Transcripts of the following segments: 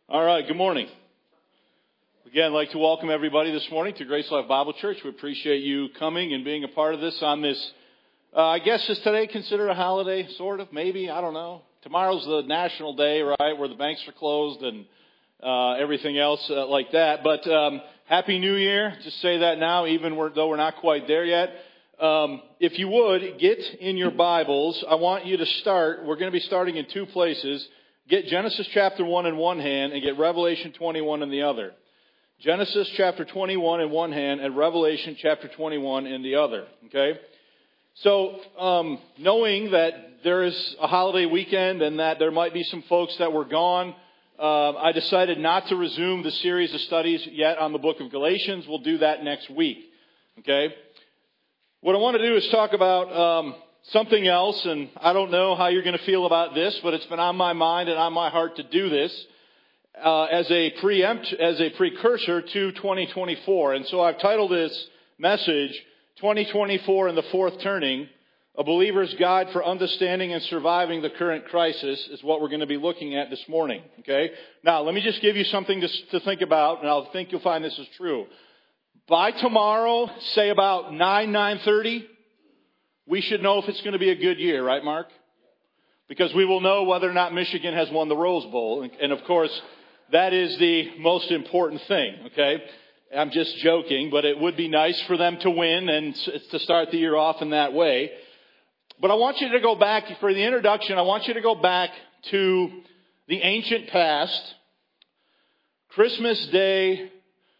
All right, good morning. Again, I'd like to welcome everybody this morning to Grace Life Bible Church. We appreciate you coming and being a part of this on this, I guess is today considered a holiday, sort of, maybe, I don't know. Tomorrow's the national day, right, where the banks are closed and everything else like that. But Happy New Year, just say that now, even though we're not quite there yet. If you would, get in your Bibles. I want you to start, we're going to be starting in two places. Get Genesis chapter 1 in one hand and get Revelation 21 in the other. Genesis chapter 21 in one hand and Revelation chapter 21 in the other. Okay? So, knowing that there is a holiday weekend and that there might be some folks that were gone, I decided not to resume the series of studies yet on the book of Galatians. We'll do that next week. Okay? What I want to do is talk about something else, and I don't know how you're going to feel about this, but it's been on my mind and on my heart to do this as a precursor to 2024. And so I've titled this message, 2024 and the Fourth Turning, A Believer's Guide for Understanding and Surviving the Current Crisis, is what we're going to be looking at this morning. Okay? Now, let me just give you something to think about, and I think you'll find this is true. By tomorrow, say about 9:30, we should know if it's going to be a good year, right, Mark? Because we will know whether or not Michigan has won the Rose Bowl. And of course, that is the most important thing, okay? I'm just joking, but it would be nice for them to win and to start the year off in that way. But I want you to go back, for the introduction, I want you to go back to the ancient past, Christmas Day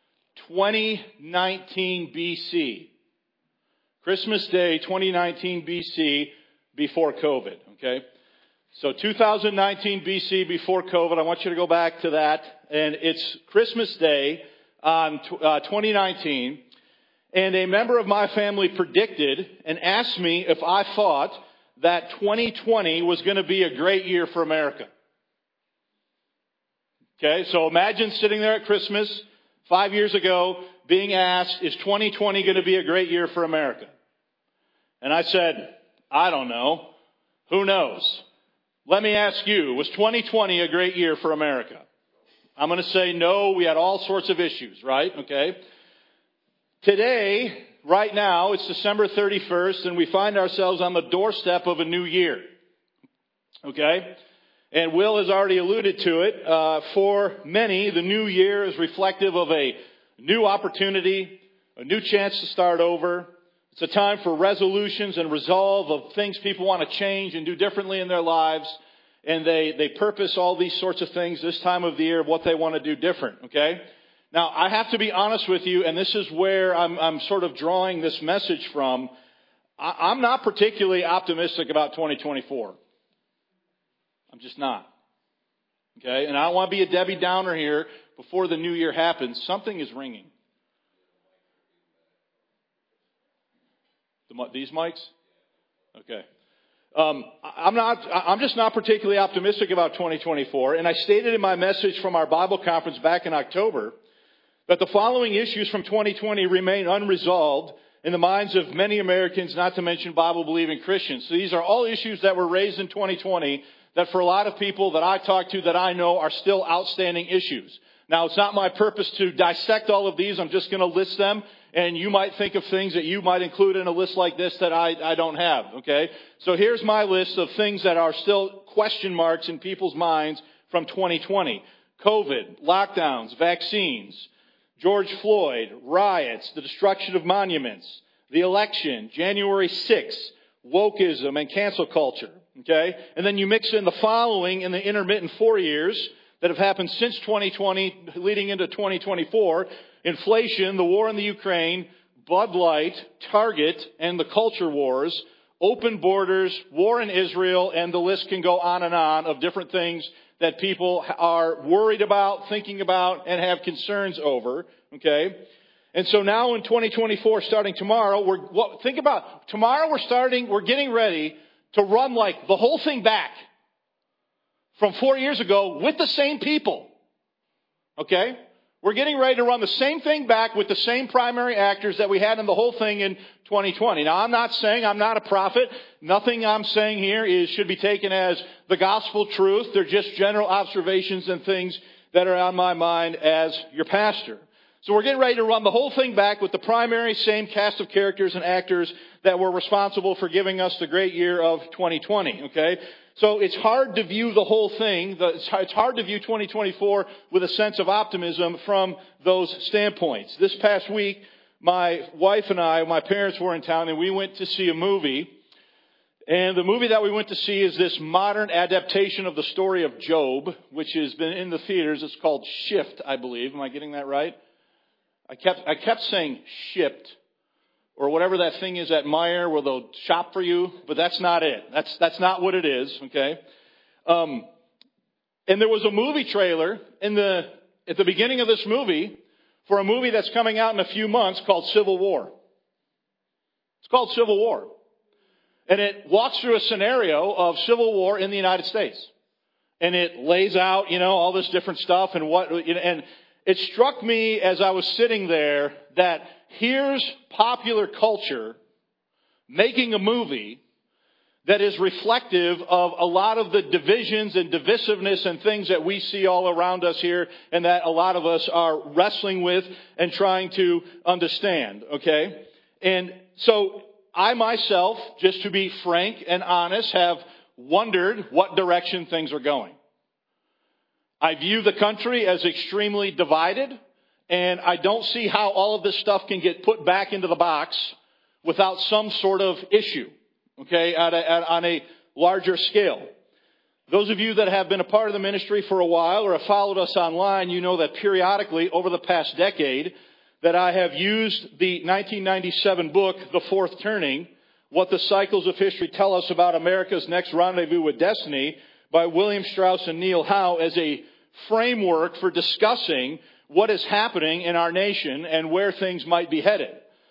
2019 BC. Christmas Day 2019 BC before COVID, okay? So 2019 BC before COVID, I want you to go back to that. And it's Christmas Day on 2019. And a member of my family predicted and asked me if I thought that 2020 was going to be a great year for America. Okay, so imagine sitting there at Christmas 5 years ago being asked, is 2020 going to be a great year for America? And I said, I don't know. Who knows? Let me ask you, was 2020 a great year for America? I'm going to say no, we had all sorts of issues, right? Okay. Today, right now, it's December 31st, and we find ourselves on the doorstep of a new year. Okay? And Will has already alluded to it. For many, the new year is reflective of a new opportunity, a new chance to start over. It's a time for resolutions and resolve of things people want to change and do differently in their lives. And they purpose all these sorts of things this time of the year of what they want to do different, okay? Now, I have to be honest with you, and this is where I'm sort of drawing this message from. I'm not particularly optimistic about 2024. I'm just not. Okay? And I don't want to be a Debbie Downer here before the new year happens. Something is ringing. These mics? Okay. I'm just not particularly optimistic about 2024. And I stated in my message from our Bible conference back in October that the following issues from 2020 remain unresolved in the minds of many Americans, not to mention Bible-believing Christians. So these are all issues that were raised in 2020 that for a lot of people that I talk to that I know are still outstanding issues. Now, it's not my purpose to dissect all of these. I'm just going to list them. And you might think of things that you might include in a list like this that I don't have, okay? So here's my list of things that are still question marks in people's minds from 2020. COVID, lockdowns, vaccines, George Floyd, riots, the destruction of monuments, the election, January 6th, wokeism and cancel culture, okay? And then you mix in the following in the intermittent 4 years that have happened since 2020 leading into 2024. Inflation, the war in the Ukraine, Bud Light, Target, and the culture wars, open borders, war in Israel, and the list can go on and on of different things that people are worried about, thinking about, and have concerns over, okay? And so now in 2024, starting tomorrow, we're getting ready to run like the whole thing back from 4 years ago with the same people, okay? We're getting ready to run the same thing back with the same primary actors that we had in the whole thing in 2020. Now, I'm not saying I'm not a prophet. Nothing I'm saying here should be taken as the gospel truth. They're just general observations and things that are on my mind as your pastor. So we're getting ready to run the whole thing back with the primary same cast of characters and actors that were responsible for giving us the great year of 2020, okay? So it's hard to view the whole thing. It's hard to view 2024 with a sense of optimism from those standpoints. This past week, my wife and I, my parents were in town, and we went to see a movie. And the movie that we went to see is this modern adaptation of the story of Job, which has been in the theaters. It's called Shift, I believe. Am I getting that right? I kept saying Shipped, or whatever that thing is at Meijer where they'll shop for you, but that's not it. That's not what it is, okay? And there was a movie trailer at the beginning of this movie for a movie that's coming out in a few months called Civil War. It's called Civil War. And it walks through a scenario of civil war in the United States. And it lays out, all this different stuff and it struck me as I was sitting there that here's popular culture making a movie that is reflective of a lot of the divisions and divisiveness and things that we see all around us here and that a lot of us are wrestling with and trying to understand, okay? And so I myself, just to be frank and honest, have wondered what direction things are going. I view the country as extremely divided, and I don't see how all of this stuff can get put back into the box without some sort of issue, okay, on a larger scale. Those of you that have been a part of the ministry for a while or have followed us online, you know that periodically over the past decade that I have used the 1997 book, The Fourth Turning, What the Cycles of History Tell Us About America's Next Rendezvous with Destiny, by William Strauss and Neil Howe, as a framework for discussing what is happening in our nation and where things might be headed.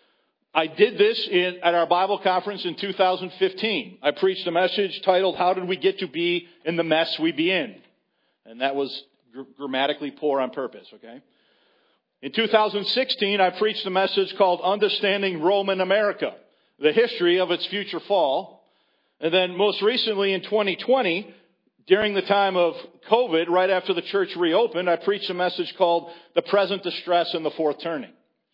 I did this at our Bible conference in 2015. I preached a message titled, How Did We Get to Be in the Mess We Be In? And that was grammatically poor on purpose, okay? In 2016, I preached a message called Understanding Roman America, the history of its future fall. And then most recently in 2020, during the time of COVID, right after the church reopened, I preached a message called The Present Distress and the Fourth Turning.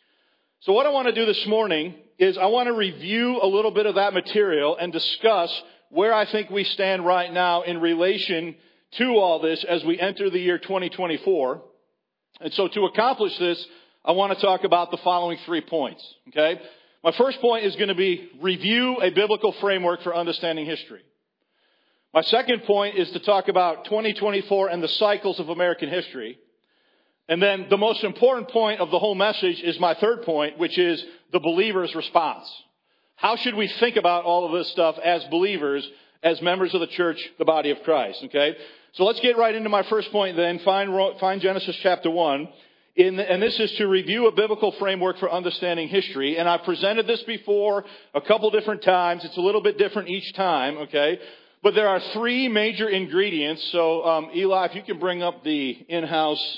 So what I want to do this morning is I want to review a little bit of that material and discuss where I think we stand right now in relation to all this as we enter the year 2024. And so to accomplish this, I want to talk about the following 3 points, okay? My first point is going to be review a biblical framework for understanding history. My second point is to talk about 2024 and the cycles of American history. And then the most important point of the whole message is my third point, which is the believer's response. How should we think about all of this stuff as believers, as members of the church, the body of Christ, okay? So let's get right into my first point then. Find Genesis chapter 1. And this is to review a biblical framework for understanding history. And I've presented this before a couple different times. It's a little bit different each time, okay? But there are 3 major ingredients. So, Eli, if you can bring up the in-house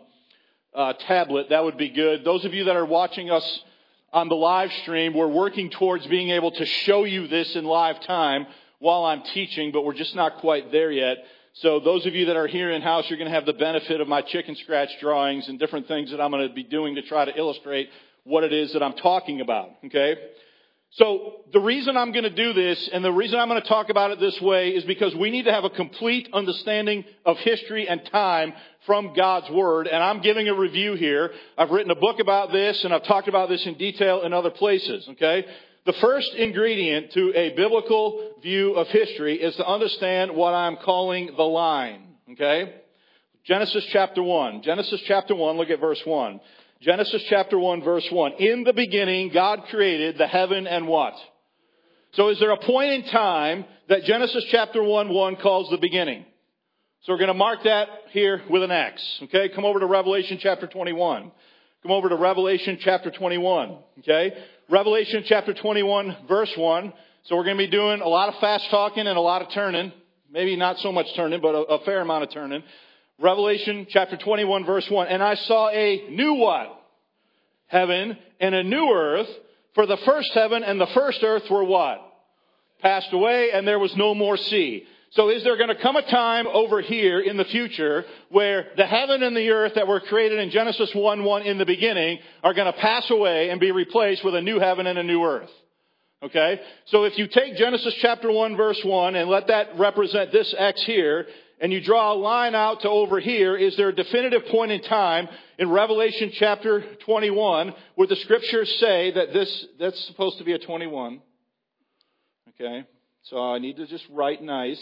tablet, that would be good. Those of you that are watching us on the live stream, we're working towards being able to show you this in live time while I'm teaching, but we're just not quite there yet. So those of you that are here in-house, you're going to have the benefit of my chicken scratch drawings and different things that I'm going to be doing to try to illustrate what it is that I'm talking about, okay? So the reason I'm going to do this and the reason I'm going to talk about it this way is because we need to have a complete understanding of history and time from God's Word. And I'm giving a review here. I've written a book about this and I've talked about this in detail in other places, okay? The first ingredient to a biblical view of history is to understand what I'm calling the line, okay? Genesis chapter 1. Genesis chapter 1, look at verse 1. Genesis chapter 1, verse 1. In the beginning, God created the heaven and what? So is there a point in time that Genesis chapter 1 calls the beginning? So we're going to mark that here with an X, okay? Come over to Revelation chapter 21. Come over to Revelation chapter 21, okay? Revelation chapter 21, verse 1. So we're going to be doing a lot of fast talking and a lot of turning. Maybe not so much turning, but a fair amount of turning. Revelation chapter 21, verse 1. And I saw a new what? Heaven and a new earth. For the first heaven and the first earth were what? Passed away, and there was no more sea. So is there going to come a time over here in the future where the heaven and the earth that were created in Genesis 1:1 in the beginning are going to pass away and be replaced with a new heaven and a new earth? Okay? So if you take Genesis chapter 1 verse 1 and let that represent this X here, and you draw a line out to over here, is there a definitive point in time in Revelation chapter 21 where the scriptures say that that's supposed to be a 21? Okay? So I need to just write nice.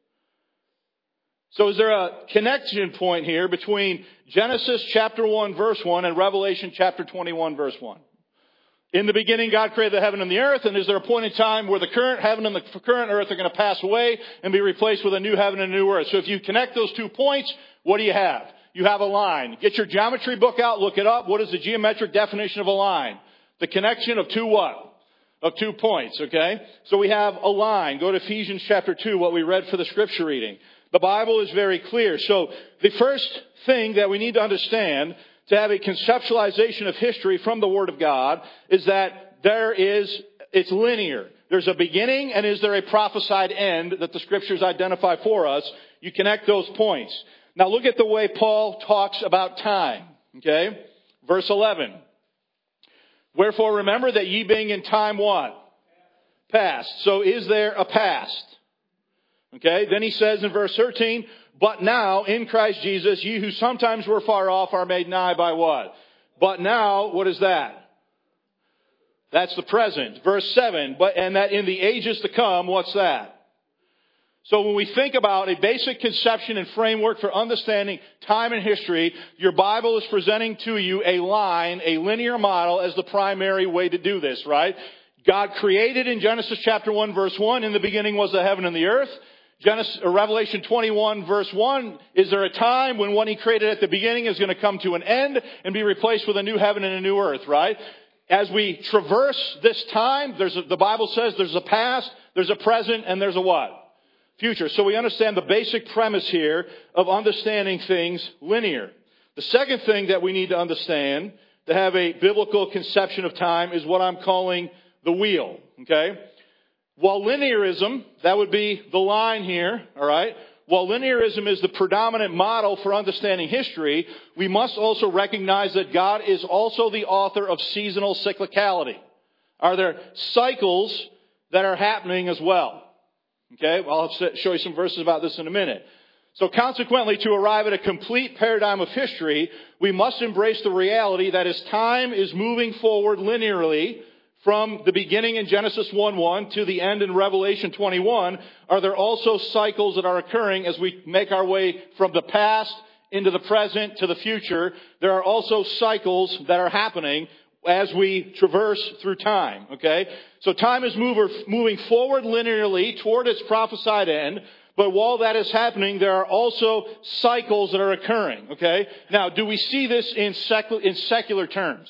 So is there a connection point here between Genesis chapter 1 verse 1 and Revelation chapter 21 verse 1? In the beginning, God created the heaven and the earth, and is there a point in time where the current heaven and the current earth are going to pass away and be replaced with a new heaven and a new earth? So if you connect those 2 points, what do you have? You have a line. Get your geometry book out, look it up. What is the geometric definition of a line? The connection of 2 what? Of 2 points, okay? So we have a line. Go to Ephesians chapter 2, what we read for the scripture reading. The Bible is very clear. So the first thing that we need to understand to have a conceptualization of history from the Word of God is that it's linear. There's a beginning, and is there a prophesied end that the scriptures identify for us? You connect those points. Now look at the way Paul talks about time, okay? Verse 11. Wherefore remember that ye being in time what? Past. So is there a past? Okay, then he says in verse 13, but now in Christ Jesus, ye who sometimes were far off are made nigh by what? But now, what is that? That's the present. Verse 7, and that in the ages to come, what's that? So when we think about a basic conception and framework for understanding time and history, your Bible is presenting to you a line, a linear model as the primary way to do this, right? God created in Genesis chapter 1 verse 1, in the beginning was the heaven and the earth. Revelation 21 verse 1, is there a time when what he created at the beginning is going to come to an end and be replaced with a new heaven and a new earth, right? As we traverse this time, the Bible says there's a past, there's a present, and there's a what? Future. So we understand the basic premise here of understanding things linear. The second thing that we need to understand to have a biblical conception of time is what I'm calling the wheel, okay? While linearism, that would be the line here, all right? While linearism is the predominant model for understanding history, we must also recognize that God is also the author of seasonal cyclicality. Are there cycles that are happening as well? Okay, I'll show you some verses about this in a minute. So consequently, to arrive at a complete paradigm of history, we must embrace the reality that as time is moving forward linearly, from the beginning in Genesis 1:1 to the end in Revelation 21, are there also cycles that are occurring as we make our way from the past into the present to the future? There are also cycles that are happening as we traverse through time, okay? So time is moving forward linearly toward its prophesied end, but while that is happening, there are also cycles that are occurring, okay? Now, do we see this in secular terms?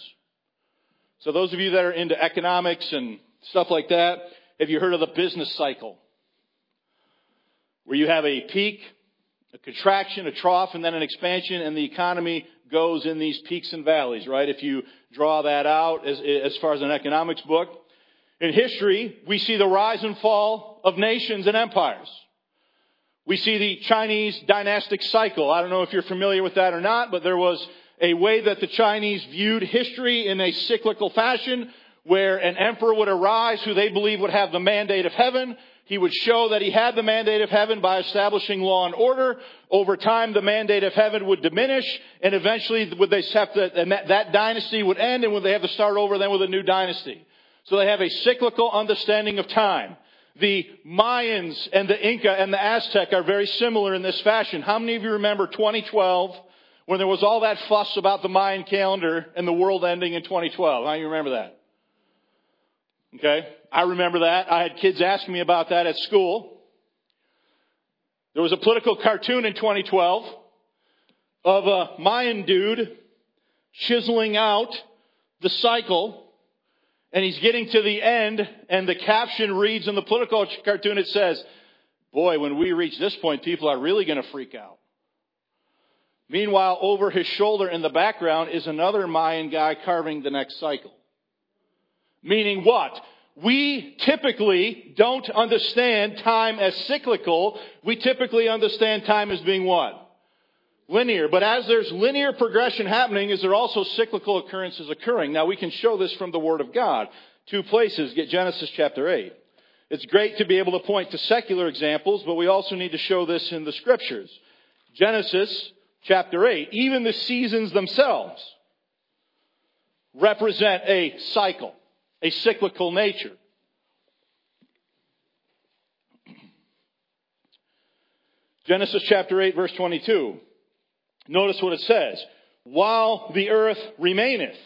So those of you that are into economics and stuff like that, have you heard of the business cycle? Where you have a peak, a contraction, a trough, and then an expansion, and the economy goes in these peaks and valleys, right? If you draw that out as far as an economics book. In history, we see the rise and fall of nations and empires. We see the Chinese dynastic cycle. I don't know if you're familiar with that or not, but there was a way that the Chinese viewed history in a cyclical fashion where an emperor would arise who they believed would have the mandate of heaven. He would show that he had the mandate of heaven by establishing law and order. Over time, the mandate of heaven would diminish, and eventually that dynasty would end, and would they have to start over then with a new dynasty. So they have a cyclical understanding of time. The Mayans and the Inca and the Aztec are very similar in this fashion. How many of you remember 2012? When there was all that fuss about the Mayan calendar and the world ending in 2012. How do you remember that? Okay. I remember that. I had kids asking me about that at school. There was a political cartoon in 2012 of a Mayan dude chiseling out the cycle, and he's getting to the end, and the caption reads in the political cartoon, it says, boy, when we reach this point, people are really going to freak out. Meanwhile, over his shoulder in the background is another Mayan guy carving the next cycle. Meaning what? we typically don't understand time as cyclical. We typically understand time as being what? Linear. But as there's linear progression happening, is there also cyclical occurrences occurring? Now, we can show this from the Word of God. 2 places. Get Genesis chapter 8. It's great to be able to point to secular examples, but we also need to show this in the Scriptures. Genesis chapter 8. Even the seasons themselves represent a cycle, a cyclical nature. Genesis chapter 8, verse 22. Notice what it says. While the earth remaineth,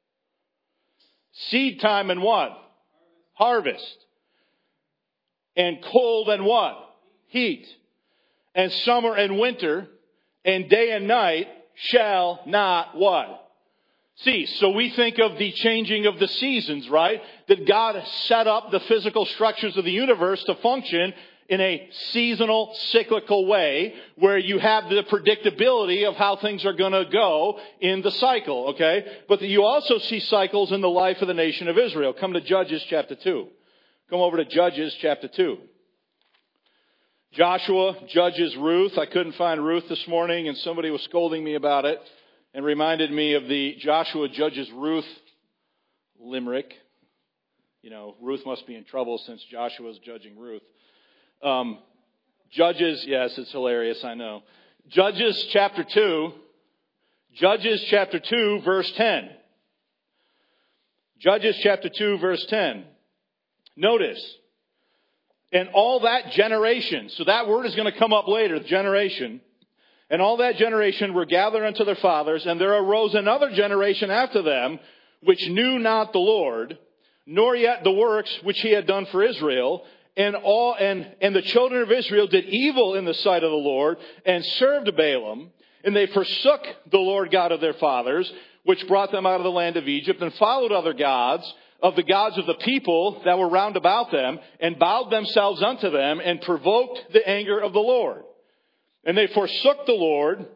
seed time and what? Harvest. And cold and what? Heat. And summer and winter, and day and night shall not what? Cease. So we think of the changing of the seasons, right? That God set up the physical structures of the universe to function in a seasonal, cyclical way where you have the predictability of how things are going to go in the cycle, okay? But you also see cycles in the life of the nation of Israel. Come to Judges chapter 2. Come over to Judges chapter 2. Joshua judges Ruth. I couldn't find Ruth this morning, and somebody was scolding me about it and reminded me of the Joshua judges Ruth limerick. You know, Ruth must be in trouble since Joshua's judging Ruth. Judges, yes, it's hilarious, I know. Judges chapter 2, verse 10. Judges chapter 2, verse 10. Notice, and all that generation, so that word is going to come up later, generation, and all that generation were gathered unto their fathers, and there arose another generation after them, which knew not the Lord, nor yet the works which he had done for Israel. And the children of Israel did evil in the sight of the Lord, and served Balaam, and they forsook the Lord God of their fathers, which brought them out of the land of Egypt, and followed other gods, of the gods of the people that were round about them, and bowed themselves unto them, and provoked the anger of the Lord. And they forsook the Lord,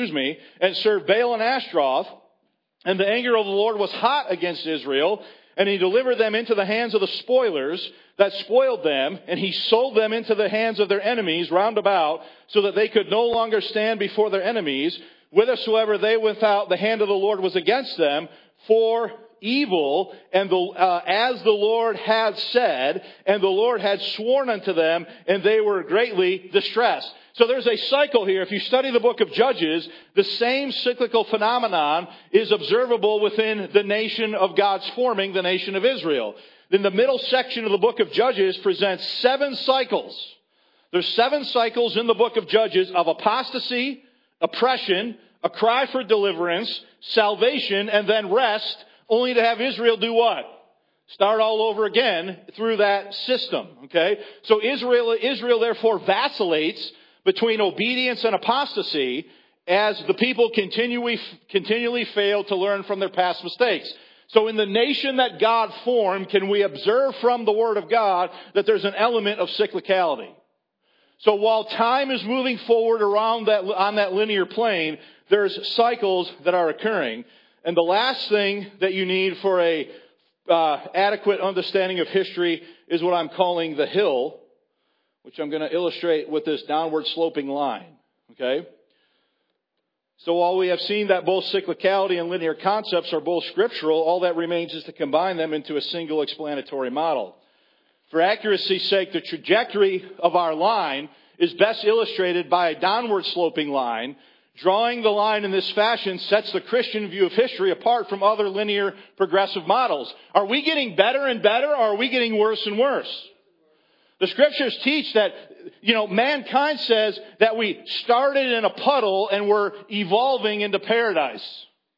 and served Baal and Ashtaroth, and the anger of the Lord was hot against Israel, and he delivered them into the hands of the spoilers that spoiled them, and he sold them into the hands of their enemies round about, so that they could no longer stand before their enemies, whithersoever they without the hand of the Lord was against them, for evil, and as the Lord had said, and the Lord had sworn unto them, and they were greatly distressed. So there's a cycle here. If you study the book of Judges, the same cyclical phenomenon is observable within the nation of God's forming, the nation of Israel. Then the middle section of the book of Judges presents 7 cycles. There's 7 cycles in the book of Judges of apostasy, oppression, a cry for deliverance, salvation, and then rest, only to have Israel do what? Start all over again through that system, okay? So Israel therefore vacillates between obedience and apostasy as the people continually fail to learn from their past mistakes. So in the nation that God formed, can we observe from the Word of God that there's an element of cyclicality? So while time is moving forward on that linear plane, there's cycles that are occurring. And the last thing that you need for a adequate understanding of history is what I'm calling the hill, which I'm going to illustrate with this downward sloping line. Okay? So while we have seen that both cyclicality and linear concepts are both scriptural, all that remains is to combine them into a single explanatory model. For accuracy's sake, the trajectory of our line is best illustrated by a downward sloping line. Drawing the line in this fashion sets the Christian view of history apart from other linear progressive models. Are we getting better and better, or are we getting worse and worse? The scriptures teach that, mankind says that we started in a puddle and we're evolving into paradise.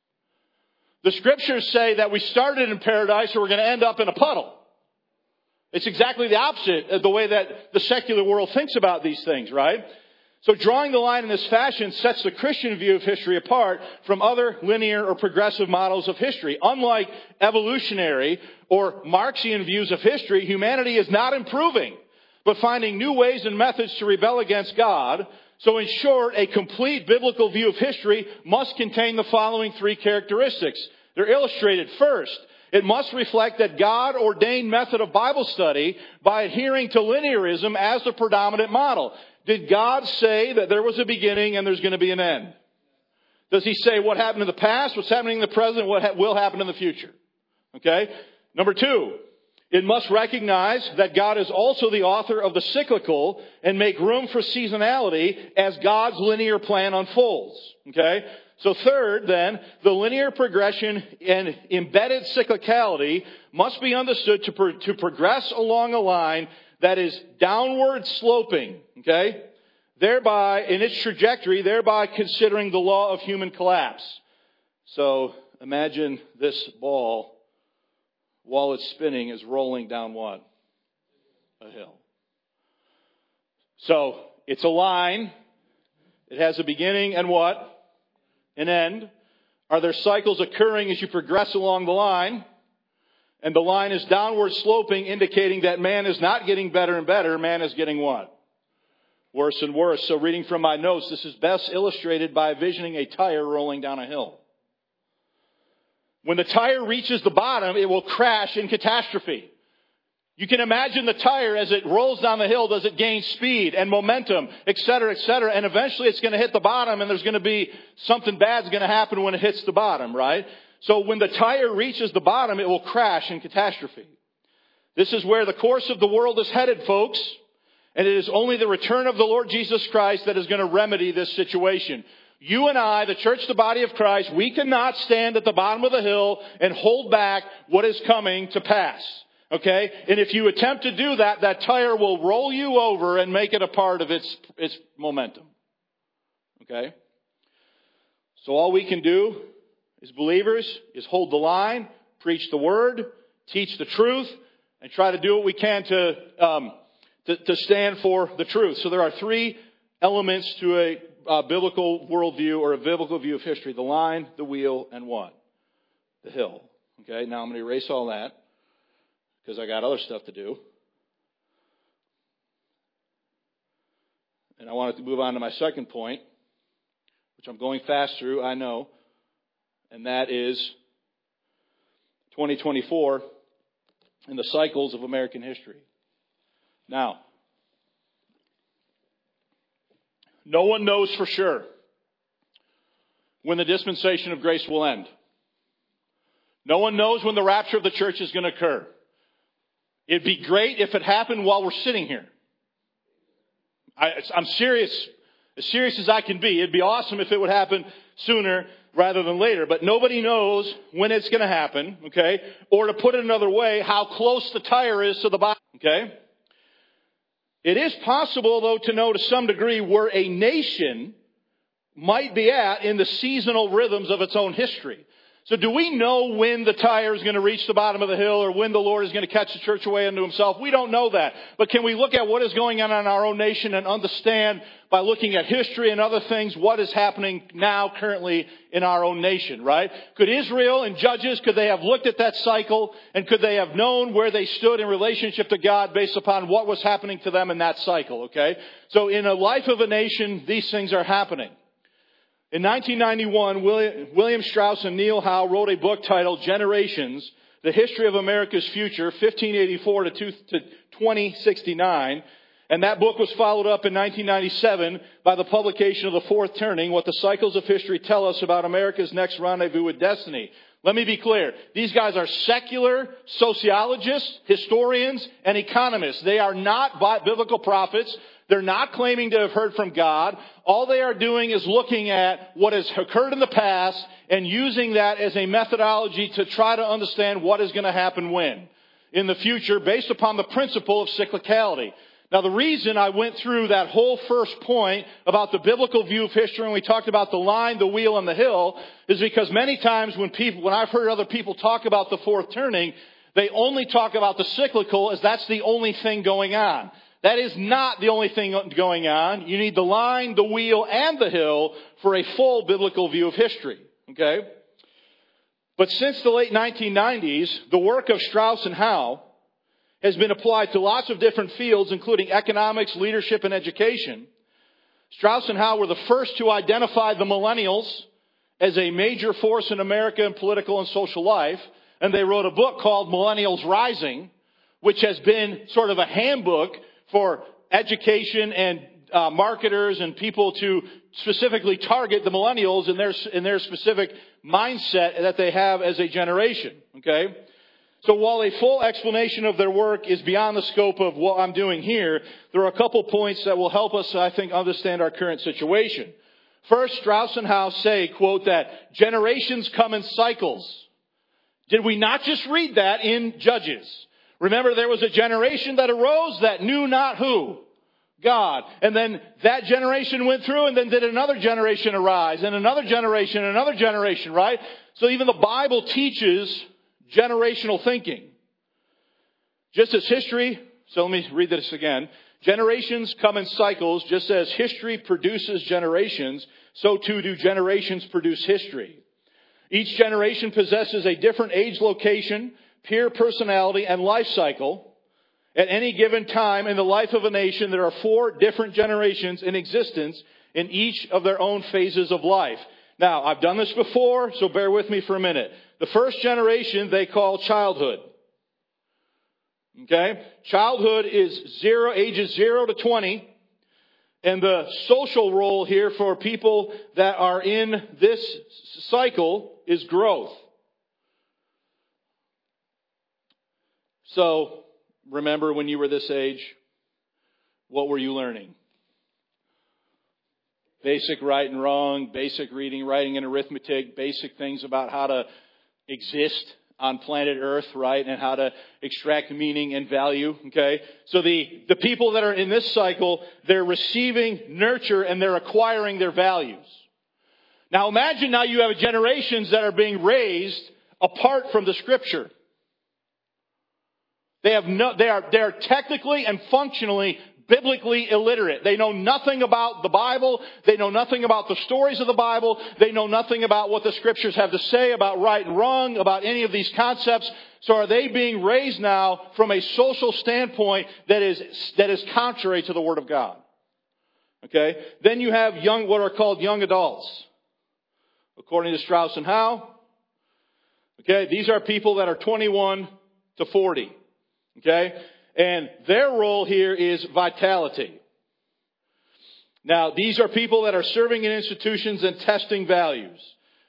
The scriptures say that we started in paradise and we're going to end up in a puddle. It's exactly the opposite of the way that the secular world thinks about these things, right? So drawing the line in this fashion sets the Christian view of history apart from other linear or progressive models of history. Unlike evolutionary or Marxian views of history, humanity is not improving, but finding new ways and methods to rebel against God. So in short, a complete biblical view of history must contain the following 3 characteristics. They're illustrated. First, It must reflect that God ordained method of Bible study by adhering to linearism as the predominant model. Did God say that there was a beginning and there's going to be an end? Does He say what happened in the past, what's happening in the present, what will happen in the future? Okay? Number two, it must recognize that God is also the author of the cyclical and make room for seasonality as God's linear plan unfolds. Okay? So third, then, the linear progression and embedded cyclicality must be understood to progress along a line that is downward sloping, okay? Thereby, in its trajectory, thereby considering the law of human collapse. So imagine this ball, while it's spinning, is rolling down what? A hill. So it's a line. It has a beginning and what? An end. Are there cycles occurring as you progress along the line? And the line is downward sloping, indicating that man is not getting better and better. Man is getting what? Worse and worse. So reading from my notes, this is best illustrated by envisioning a tire rolling down a hill. When the tire reaches the bottom, it will crash in catastrophe. You can imagine the tire as it rolls down the hill, does it gain speed and momentum, et cetera, and eventually it's going to hit the bottom and there's going to be something bad's going to happen when it hits the bottom, right? So when the tire reaches the bottom, it will crash in catastrophe. This is where the course of the world is headed, folks. And it is only the return of the Lord Jesus Christ that is going to remedy this situation. You and I, the church, the body of Christ, we cannot stand at the bottom of the hill and hold back what is coming to pass. Okay? And if you attempt to do that, that tire will roll you over and make it a part of its momentum. Okay? So all we can do as believers is hold the line, preach the word, teach the truth, and try to do what we can to stand for the truth. So there are three elements to a biblical worldview or a biblical view of history. The line, the wheel, and what? The hill. Okay? Now I'm going to erase all that, because I got other stuff to do. And I wanted to move on to my second point, which I'm going fast through, I know. And that is 2024 and the cycles of American history. Now, no one knows for sure when the dispensation of grace will end. No one knows when the rapture of the church is going to occur. It'd be great if it happened while we're sitting here. I'm serious, as serious as I can be. It'd be awesome if it would happen sooner rather than later. But nobody knows when it's going to happen, okay? Or to put it another way, how close the tire is to the bottom, okay? It is possible, though, to know to some degree where a nation might be at in the seasonal rhythms of its own history. So do we know when the tire is going to reach the bottom of the hill or when the Lord is going to catch the church away unto Himself? We don't know that. But can we look at what is going on in our own nation and understand by looking at history and other things what is happening now currently in our own nation, right? Could Israel and Judges, could they have looked at that cycle and could they have known where they stood in relationship to God based upon what was happening to them in that cycle, okay? So in a life of a nation, these things are happening. In 1991, William Strauss and Neil Howe wrote a book titled Generations, The History of America's Future, 1584 to 2069. And that book was followed up in 1997 by the publication of The Fourth Turning, What the Cycles of History Tell Us About America's Next Rendezvous with Destiny. Let me be clear. These guys are secular sociologists, historians, and economists. They are not biblical prophets. They're not claiming to have heard from God. All they are doing is looking at what has occurred in the past and using that as a methodology to try to understand what is going to happen when in the future based upon the principle of cyclicality. Now, the reason I went through that whole first point about the biblical view of history and we talked about the line, the wheel, and the hill is because many times when I've heard other people talk about the fourth turning, they only talk about the cyclical as that's the only thing going on. That is not the only thing going on. You need the line, the wheel, and the hill for a full biblical view of history. Okay? But since the late 1990s, the work of Strauss and Howe has been applied to lots of different fields, including economics, leadership, and education. Strauss and Howe were the first to identify the millennials as a major force in American political and social life. and they wrote a book called Millennials Rising, which has been sort of a handbook for education and marketers and people to specifically target the millennials in their specific mindset that they have as a generation. Okay? So while a full explanation of their work is beyond the scope of what I'm doing here, there are a couple points that will help us, I think, understand our current situation. First, Strauss and Howe say, quote, that generations come in cycles. Did we not just read that in Judges? Remember, there was a generation that arose that knew not who? God. And then that generation went through, and then did another generation arise, and another generation, right? So even the Bible teaches generational thinking. Just as history, so let me read this again. Generations come in cycles, just as history produces generations, so too do generations produce history. Each generation possesses a different age location, peer personality, and life cycle. At any given time in the life of a nation, there are 4 different generations in existence in each of their own phases of life. Now, I've done this before, so bear with me for a minute. The first generation they call childhood. Okay? Childhood is ages 0 to 20. And the social role here for people that are in this cycle is growth. So, remember when you were this age, what were you learning? Basic right and wrong, basic reading, writing, and arithmetic, basic things about how to exist on planet Earth, right? And how to extract meaning and value, okay? So the people that are in this cycle, they're receiving nurture and they're acquiring their values. Now imagine now you have generations that are being raised apart from the Scripture. They are technically and functionally biblically illiterate. They know nothing about the Bible. They know nothing about the stories of the Bible. They know nothing about what the Scriptures have to say about right and wrong, about any of these concepts. So are they being raised now from a social standpoint that is contrary to the Word of God? Okay? Then you have what are called young adults. According to Strauss and Howe. Okay? These are people that are 21 to 40. Okay? And their role here is vitality. Now, these are people that are serving in institutions and testing values.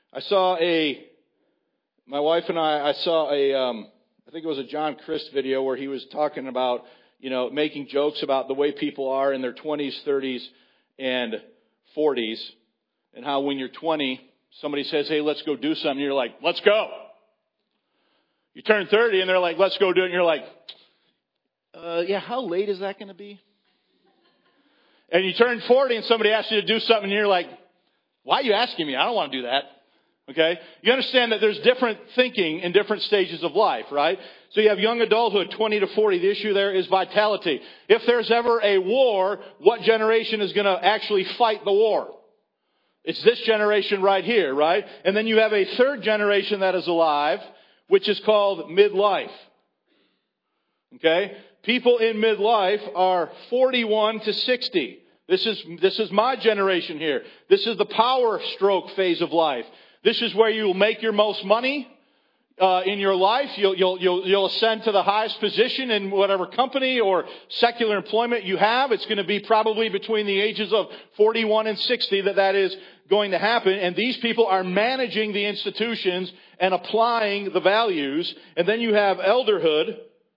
My wife and I saw I think it was a John Crist video where he was talking about, making jokes about the way people are in their 20s, 30s, and 40s. And how when you're 20, somebody says, hey, let's go do something. And you're like, let's go. You turn 30 and they're like, let's go do it. And you're like, how late is that going to be? And you turn 40 and somebody asks you to do something and you're like, why are you asking me? I don't want to do that. Okay? You understand that there's different thinking in different stages of life, right? So you have young adulthood, 20 to 40. The issue there is vitality. If there's ever a war, what generation is going to actually fight the war? It's this generation right here, right? And then you have a third generation that is alive, which is called midlife. Okay? People in midlife are 41 to 60. This is my generation here. This is the power stroke phase of life. This is where you will make your most money in your life. You'll ascend to the highest position in whatever company or secular employment you have. It's going to be probably between the ages of 41 and 60 that is going to happen. And these people are managing the institutions and applying the values. And then you have elderhood.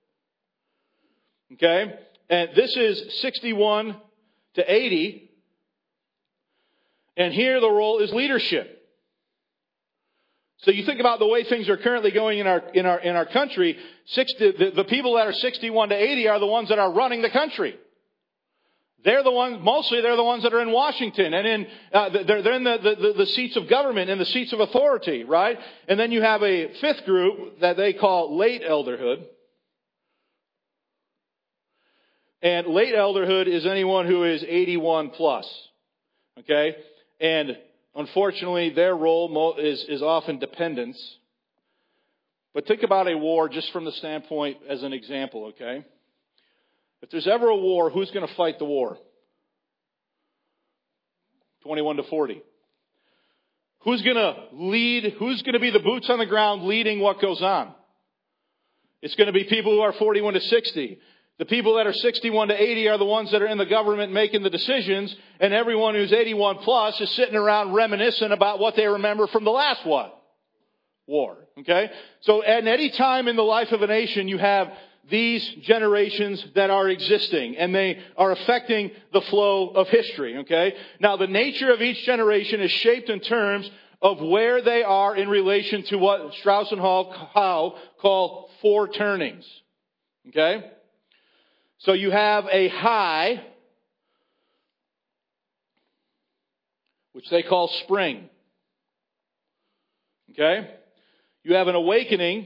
Okay? And this is 61 to 80. And here the role is leadership. So you think about the way things are currently going in our country, the people that are 61 to 80 are the ones that are running the country. They're the ones that are in Washington and they're in the seats of government and the seats of authority, right? And then you have a fifth group that they call late elderhood. And late elderhood is anyone who is 81 plus. Okay? And unfortunately, their role is often dependence. But think about a war just from the standpoint as an example, okay? If there's ever a war, who's going to fight the war? 21 to 40. Who's going to lead? Who's going to be the boots on the ground leading what goes on? It's going to be people who are 41 to 60. The people that are 61 to 80 are the ones that are in the government making the decisions, and everyone who's 81 plus is sitting around reminiscing about what they remember from the last what? War. Okay? So at any time in the life of a nation, you have these generations that are existing, and they are affecting the flow of history. Okay? Now, the nature of each generation is shaped in terms of where they are in relation to what Strauss and Howe call four turnings. Okay? So you have a high, which they call spring. Okay? You have an awakening,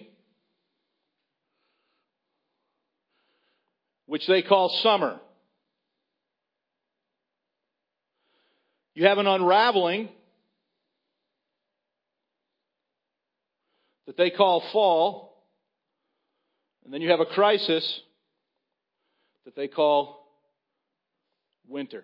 which they call summer. You have an unraveling that they call fall. And then you have a crisis that they call winter.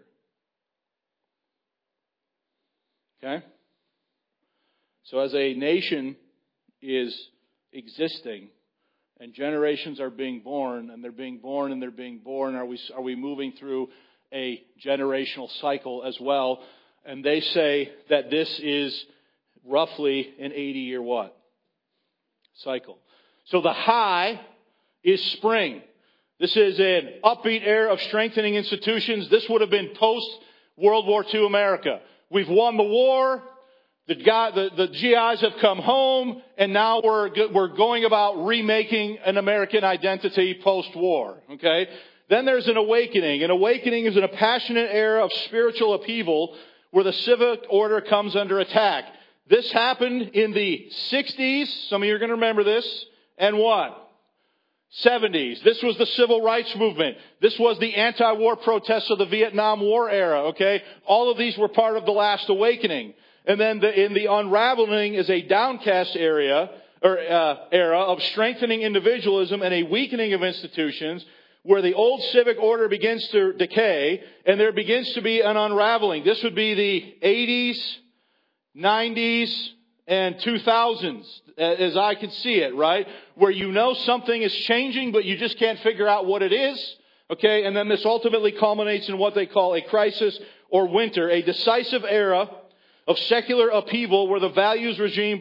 Okay? So as a nation is existing and generations are being born and they're being born and they're being born, are we moving through a generational cycle as well? And they say that this is roughly an 80-year what? Cycle. So the high is spring. This is an upbeat era of strengthening institutions. This would have been post-World War II America. We've won the war. The GIs have come home. And now we're going about remaking an American identity post-war. Okay? Then there's an awakening. An awakening is a passionate era of spiritual upheaval where the civic order comes under attack. This happened in the 60s. Some of you are going to remember this. And what? 70s. This was the civil rights movement. This was the anti-war protests of the Vietnam War era, okay? All of these were part of the last awakening. And then in the unraveling is a downcast era of strengthening individualism and a weakening of institutions where the old civic order begins to decay and there begins to be an unraveling. This would be the 80s, 90s, and 2000s, as I could see it, right? Where you know something is changing, but you just can't figure out what it is. Okay, and then this ultimately culminates in what they call a crisis or winter, a decisive era of secular upheaval where the values regime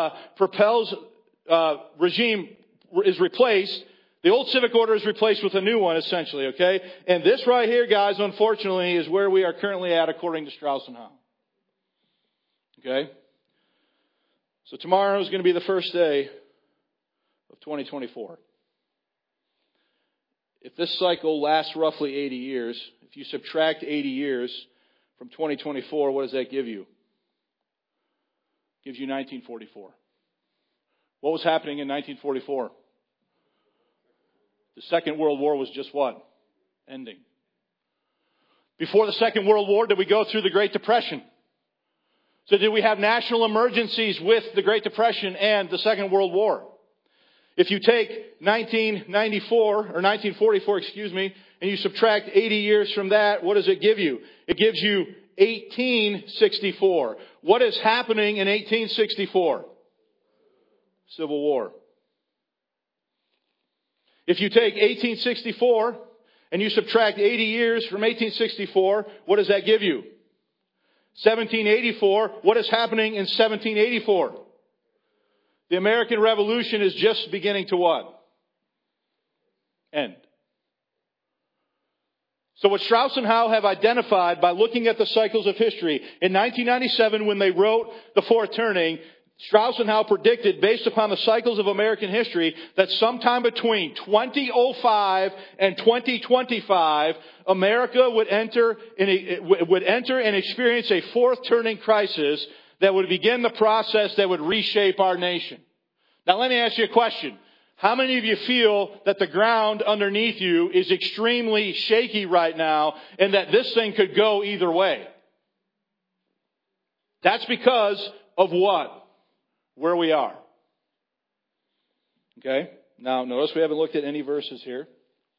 regime is replaced. The old civic order is replaced with a new one, essentially, okay? And this right here, guys, unfortunately, is where we are currently at according to Strauss and Howe. Okay? So tomorrow is going to be the first day of 2024. If this cycle lasts roughly 80 years, if you subtract 80 years from 2024, what does that give you? It gives you 1944. What was happening in 1944? The Second World War was just what? Ending. Before the Second World War, did we go through the Great Depression? So did we have national emergencies with the Great Depression and the Second World War? If you take 1944, and you subtract 80 years from that, what does it give you? It gives you 1864. What is happening in 1864? Civil War. If you take 1864 and you subtract 80 years from 1864, what does that give you? 1784. What is happening in 1784? The American Revolution is just beginning to what? End. So what Strauss and Howe have identified by looking at the cycles of history, in 1997 when they wrote The Fourth Turning, Strauss and Howe predicted, based upon the cycles of American history, that sometime between 2005 and 2025, America would enter and experience a fourth turning crisis that would begin the process that would reshape our nation. Now let me ask you a question. How many of you feel that the ground underneath you is extremely shaky right now and that this thing could go either way? That's because of what? Where we are. Okay? Now, notice we haven't looked at any verses here.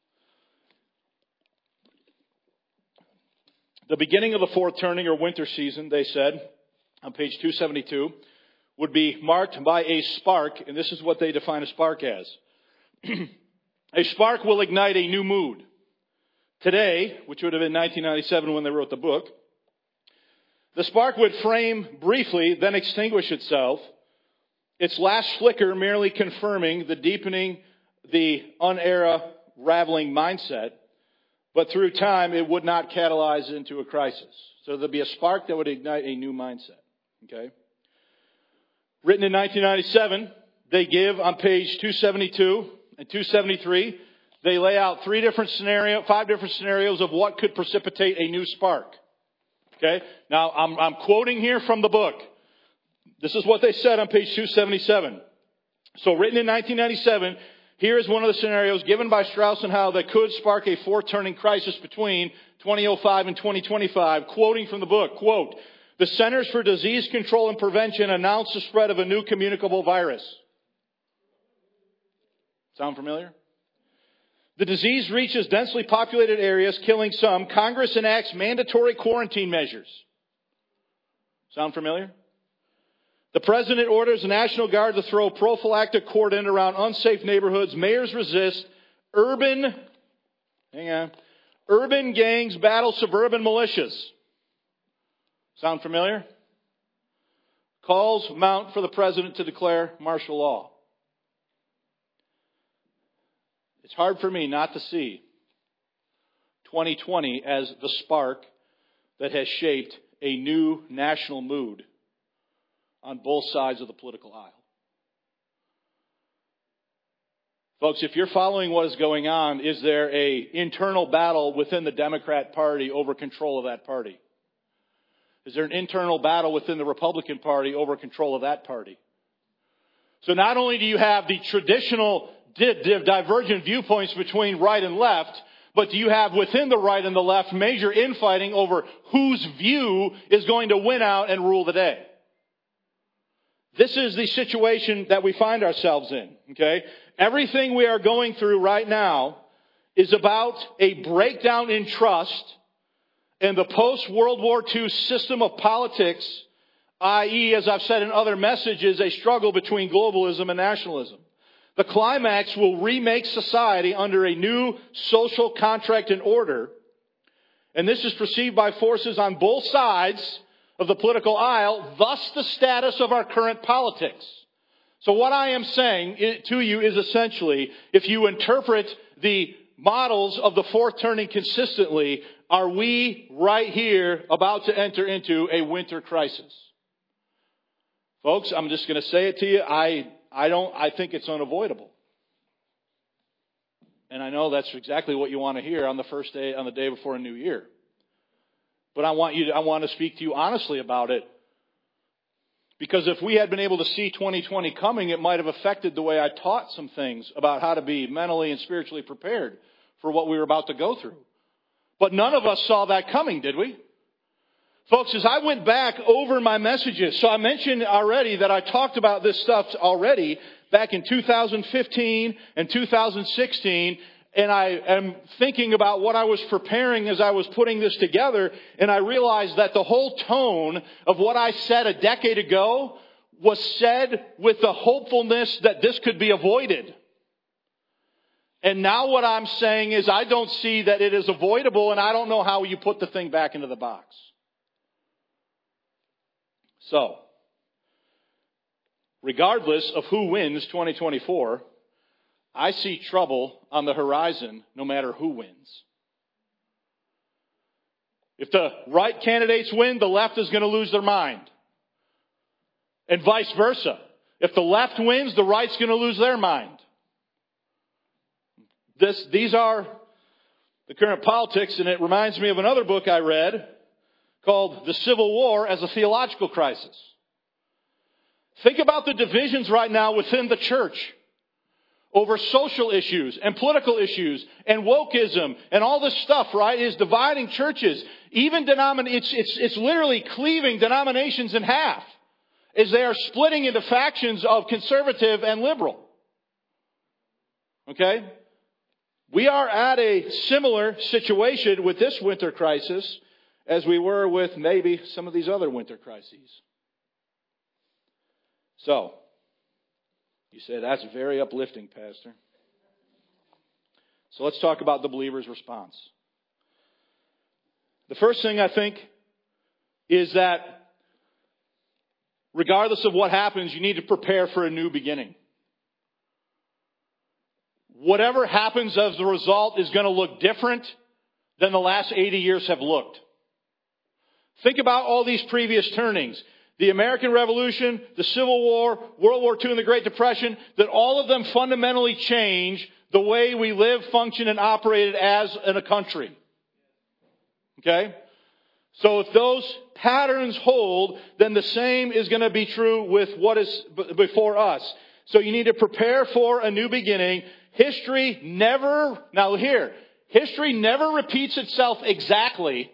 The beginning of the fourth turning or winter season, they said, on page 272, would be marked by a spark, and this is what they define a spark as. A spark will ignite a new mood. Today, which would have been 1997 when they wrote the book, the spark would flame briefly, then extinguish itself, its last flicker merely confirming the deepening, the unraveling mindset, but through time it would not catalyze into a crisis. So there'd be a spark that would ignite a new mindset. Okay? Written in 1997, they give on page 272 and 273, they lay out five different scenarios of what could precipitate a new spark. Okay? Now, I'm quoting here from the book. This is what they said on page 277. So written in 1997, here is one of the scenarios given by Strauss and Howe that could spark a fourth-turning crisis between 2005 and 2025. Quoting from the book, quote, "The Centers for Disease Control and Prevention announced the spread of a new communicable virus." Sound familiar? "The disease reaches densely populated areas, killing some. Congress enacts mandatory quarantine measures." Sound familiar? "The President orders the National Guard to throw prophylactic cordon around unsafe neighborhoods. Mayors resist. Urban gangs battle suburban militias." Sound familiar? "Calls mount for the President to declare martial law." It's hard for me not to see 2020 as the spark that has shaped a new national mood on both sides of the political aisle. Folks, if you're following what is going on, is there an internal battle within the Democrat Party over control of that party? Is there an internal battle within the Republican Party over control of that party? So not only do you have the traditional divergent viewpoints between right and left, but do you have within the right and the left major infighting over whose view is going to win out and rule the day? This is the situation that we find ourselves in, okay? Everything we are going through right now is about a breakdown in trust in the post-World War II system of politics, i.e., as I've said in other messages, a struggle between globalism and nationalism. The climax will remake society under a new social contract and order, and this is perceived by forces on both sides of the political aisle, thus the status of our current politics. So what I am saying to you is essentially, if you interpret the models of the fourth turning consistently, are we right here about to enter into a winter crisis? Folks, I'm just going to say it to you. I think it's unavoidable. And I know that's exactly what you want to hear on the day before a new year. But I want to speak to you honestly about it. Because if we had been able to see 2020 coming, it might have affected the way I taught some things about how to be mentally and spiritually prepared for what we were about to go through. But none of us saw that coming, did we? Folks, as I went back over my messages, so I mentioned already that I talked about this stuff already back in 2015 and 2016, and I am thinking about what I was preparing as I was putting this together, and I realized that the whole tone of what I said a decade ago was said with the hopefulness that this could be avoided. And now what I'm saying is I don't see that it is avoidable, and I don't know how you put the thing back into the box. So, regardless of who wins 2024, I see trouble on the horizon no matter who wins. If the right candidates win, the left is going to lose their mind. And vice versa. If the left wins, the right's going to lose their mind. These are the current politics, and it reminds me of another book I read called The Civil War as a Theological Crisis. Think about the divisions right now within the church over social issues and political issues and wokeism and all this stuff, right, is dividing churches. Even it's literally cleaving denominations in half as they are splitting into factions of conservative and liberal. Okay? We are at a similar situation with this winter crisis as we were with maybe some of these other winter crises. So, you say, that's very uplifting, Pastor. So let's talk about the believer's response. The first thing I think is that regardless of what happens, you need to prepare for a new beginning. Whatever happens as the result is going to look different than the last 80 years have looked. Think about all these previous turnings. The American Revolution, the Civil War, World War II, and the Great Depression, that all of them fundamentally change the way we live, function, and operated as in a country. Okay? So if those patterns hold, then the same is going to be true with what is before us. So you need to prepare for a new beginning. History never repeats itself exactly,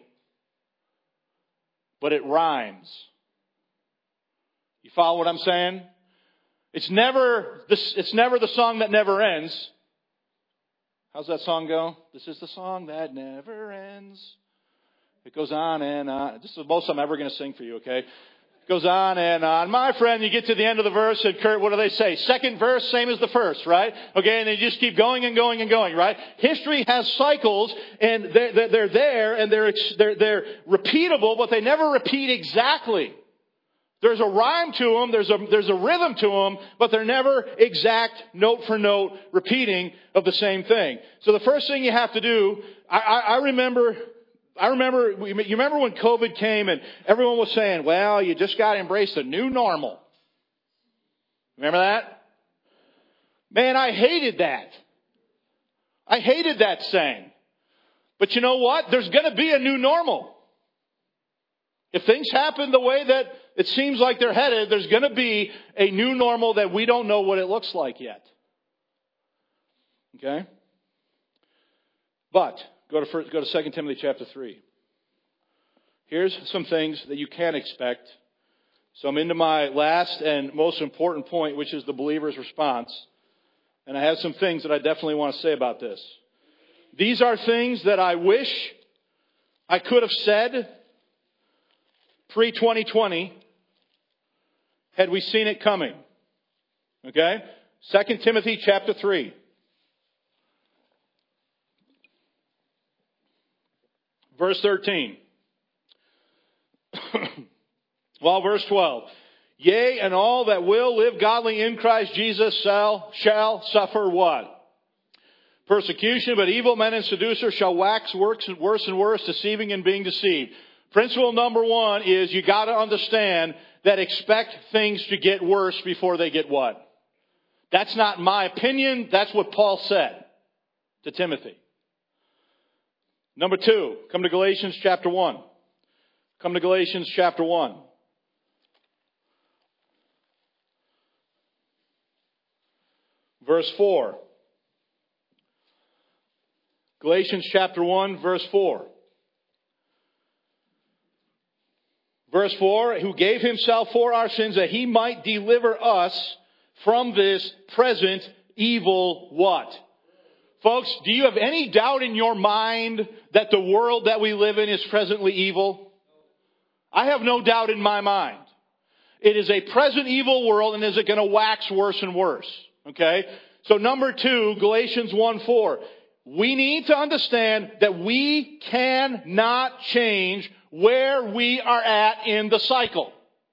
but it rhymes. You follow what I'm saying? It's never the song that never ends. How's that song go? This is the song that never ends. It goes on and on. This is the most I'm ever going to sing for you, okay? It goes on and on. My friend, you get to the end of the verse, and Kurt, what do they say? Second verse, same as the first, right? Okay, and they just keep going and going and going, right? History has cycles, and they're there, and they're repeatable, but they never repeat exactly. There's a rhyme to them, there's a rhythm to them, but they're never exact note for note repeating of the same thing. So the first thing you have to do, I remember, you remember when COVID came and everyone was saying, well, you just got to embrace the new normal. Remember that? Man, I hated that. I hated that saying. But you know what? There's going to be a new normal. If things happen the way that it seems like they're headed, there's going to be a new normal that we don't know what it looks like yet. Okay? But go to 2 Timothy chapter 3. Here's some things that you can expect. So I'm into my last and most important point, which is the believer's response. And I have some things that I definitely want to say about this. These are things that I wish I could have said pre-2020 had we seen it coming. Okay? 2 Timothy chapter 3. Verse 13. Well, verse 12. Yea, and all that will live godly in Christ Jesus shall suffer what? Persecution, but evil men and seducers shall wax worse and worse, deceiving and being deceived. Principle number one is you got to understand that expect things to get worse before they get what? That's not my opinion. That's what Paul said to Timothy. Number two, come to Galatians chapter 1. Come to Galatians chapter 1. Verse 4. Galatians chapter 1, verse 4. Verse 4, who gave himself for our sins that he might deliver us from this present evil what? Folks, do you have any doubt in your mind that the world that we live in is presently evil? I have no doubt in my mind. It is a present evil world, and is it going to wax worse and worse? Okay? So number two, Galatians 1:4. We need to understand that we cannot change where we are at in the cycle.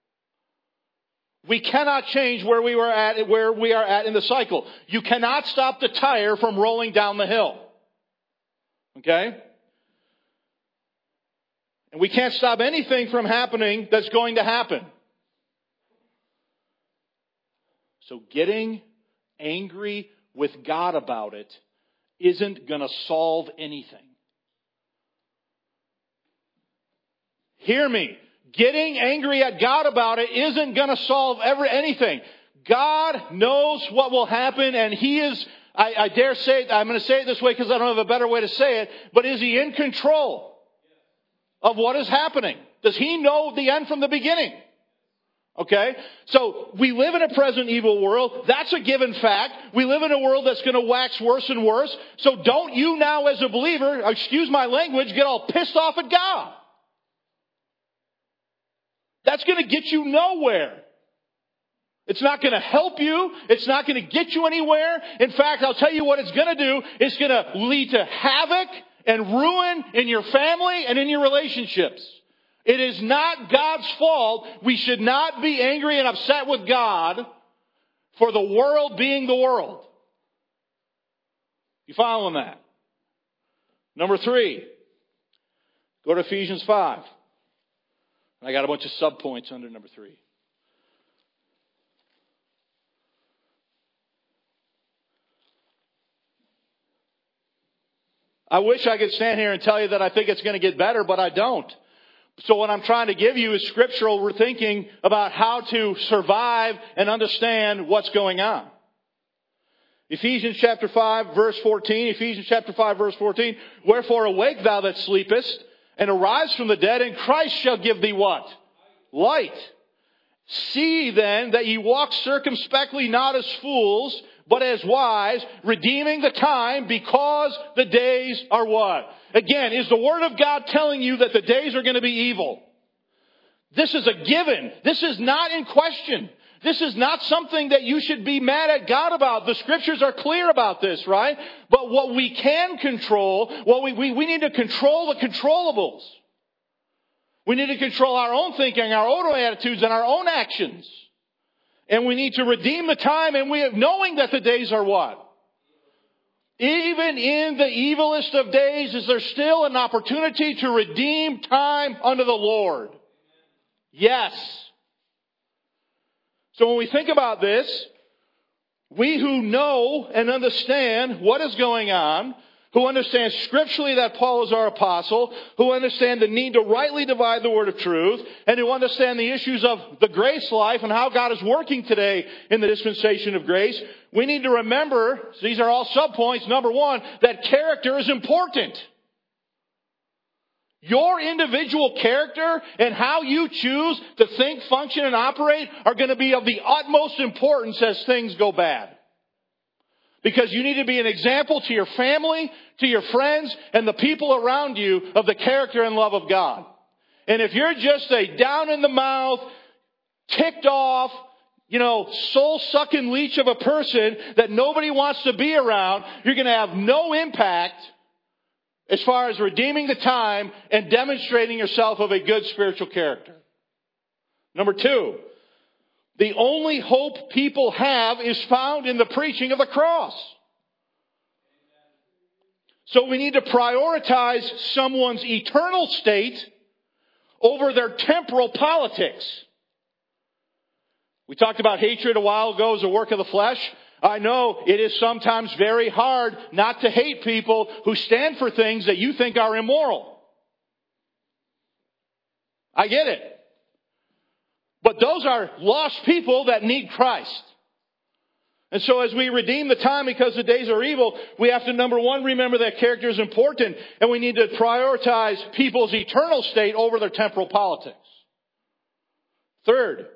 We cannot change where we are at in the cycle. You cannot stop the tire from rolling down the hill. Okay? And we can't stop anything from happening that's going to happen. So getting angry with God about it isn't going to solve anything. Hear me. Getting angry at God about it isn't going to solve anything. God knows what will happen, and He is, I dare say, I'm going to say it this way because I don't have a better way to say it, but is He in control of what is happening? Does He know the end from the beginning? Okay? So we live in a present evil world. That's a given fact. We live in a world that's going to wax worse and worse. So don't you now as a believer, excuse my language, get all pissed off at God. That's going to get you nowhere. It's not going to help you. It's not going to get you anywhere. In fact, I'll tell you what it's going to do. It's going to lead to havoc and ruin in your family and in your relationships. It is not God's fault. We should not be angry and upset with God for the world being the world. You following that? Number 3. Go to Ephesians 5. I got a bunch of subpoints under number 3. I wish I could stand here and tell you that I think it's going to get better, but I don't. So what I'm trying to give you is scriptural thinking about how to survive and understand what's going on. Ephesians chapter 5, verse 14. Ephesians chapter 5, verse 14. Wherefore awake thou that sleepest, and arise from the dead, and Christ shall give thee what? Light. See then that ye walk circumspectly, not as fools, but as wise, redeeming the time, because the days are what? Again, is the Word of God telling you that the days are going to be evil? This is a given. This is not in question. This is not something that you should be mad at God about. The Scriptures are clear about this, right? But what we can control, we need to control the controllables. We need to control our own thinking, our own attitudes, and our own actions. And we need to redeem the time, and knowing that the days are what? Even in the evilest of days, is there still an opportunity to redeem time unto the Lord? Yes. So when we think about this, we who know and understand what is going on, who understand scripturally that Paul is our apostle, who understand the need to rightly divide the word of truth, and who understand the issues of the grace life and how God is working today in the dispensation of grace, we need to remember, so these are all subpoints, number 1, that character is important. Your individual character and how you choose to think, function, and operate are going to be of the utmost importance as things go bad. Because you need to be an example to your family, to your friends, and the people around you of the character and love of God. And if you're just a down-in-the-mouth, ticked off, soul-sucking leech of a person that nobody wants to be around, you're going to have no impact as far as redeeming the time and demonstrating yourself of a good spiritual character. Number 2. The only hope people have is found in the preaching of the cross. So we need to prioritize someone's eternal state over their temporal politics. We talked about hatred a while ago as a work of the flesh. I know it is sometimes very hard not to hate people who stand for things that you think are immoral. I get it. But those are lost people that need Christ. And so as we redeem the time because the days are evil, we have to, number 1, remember that character is important. And we need to prioritize people's eternal state over their temporal politics. 3rd,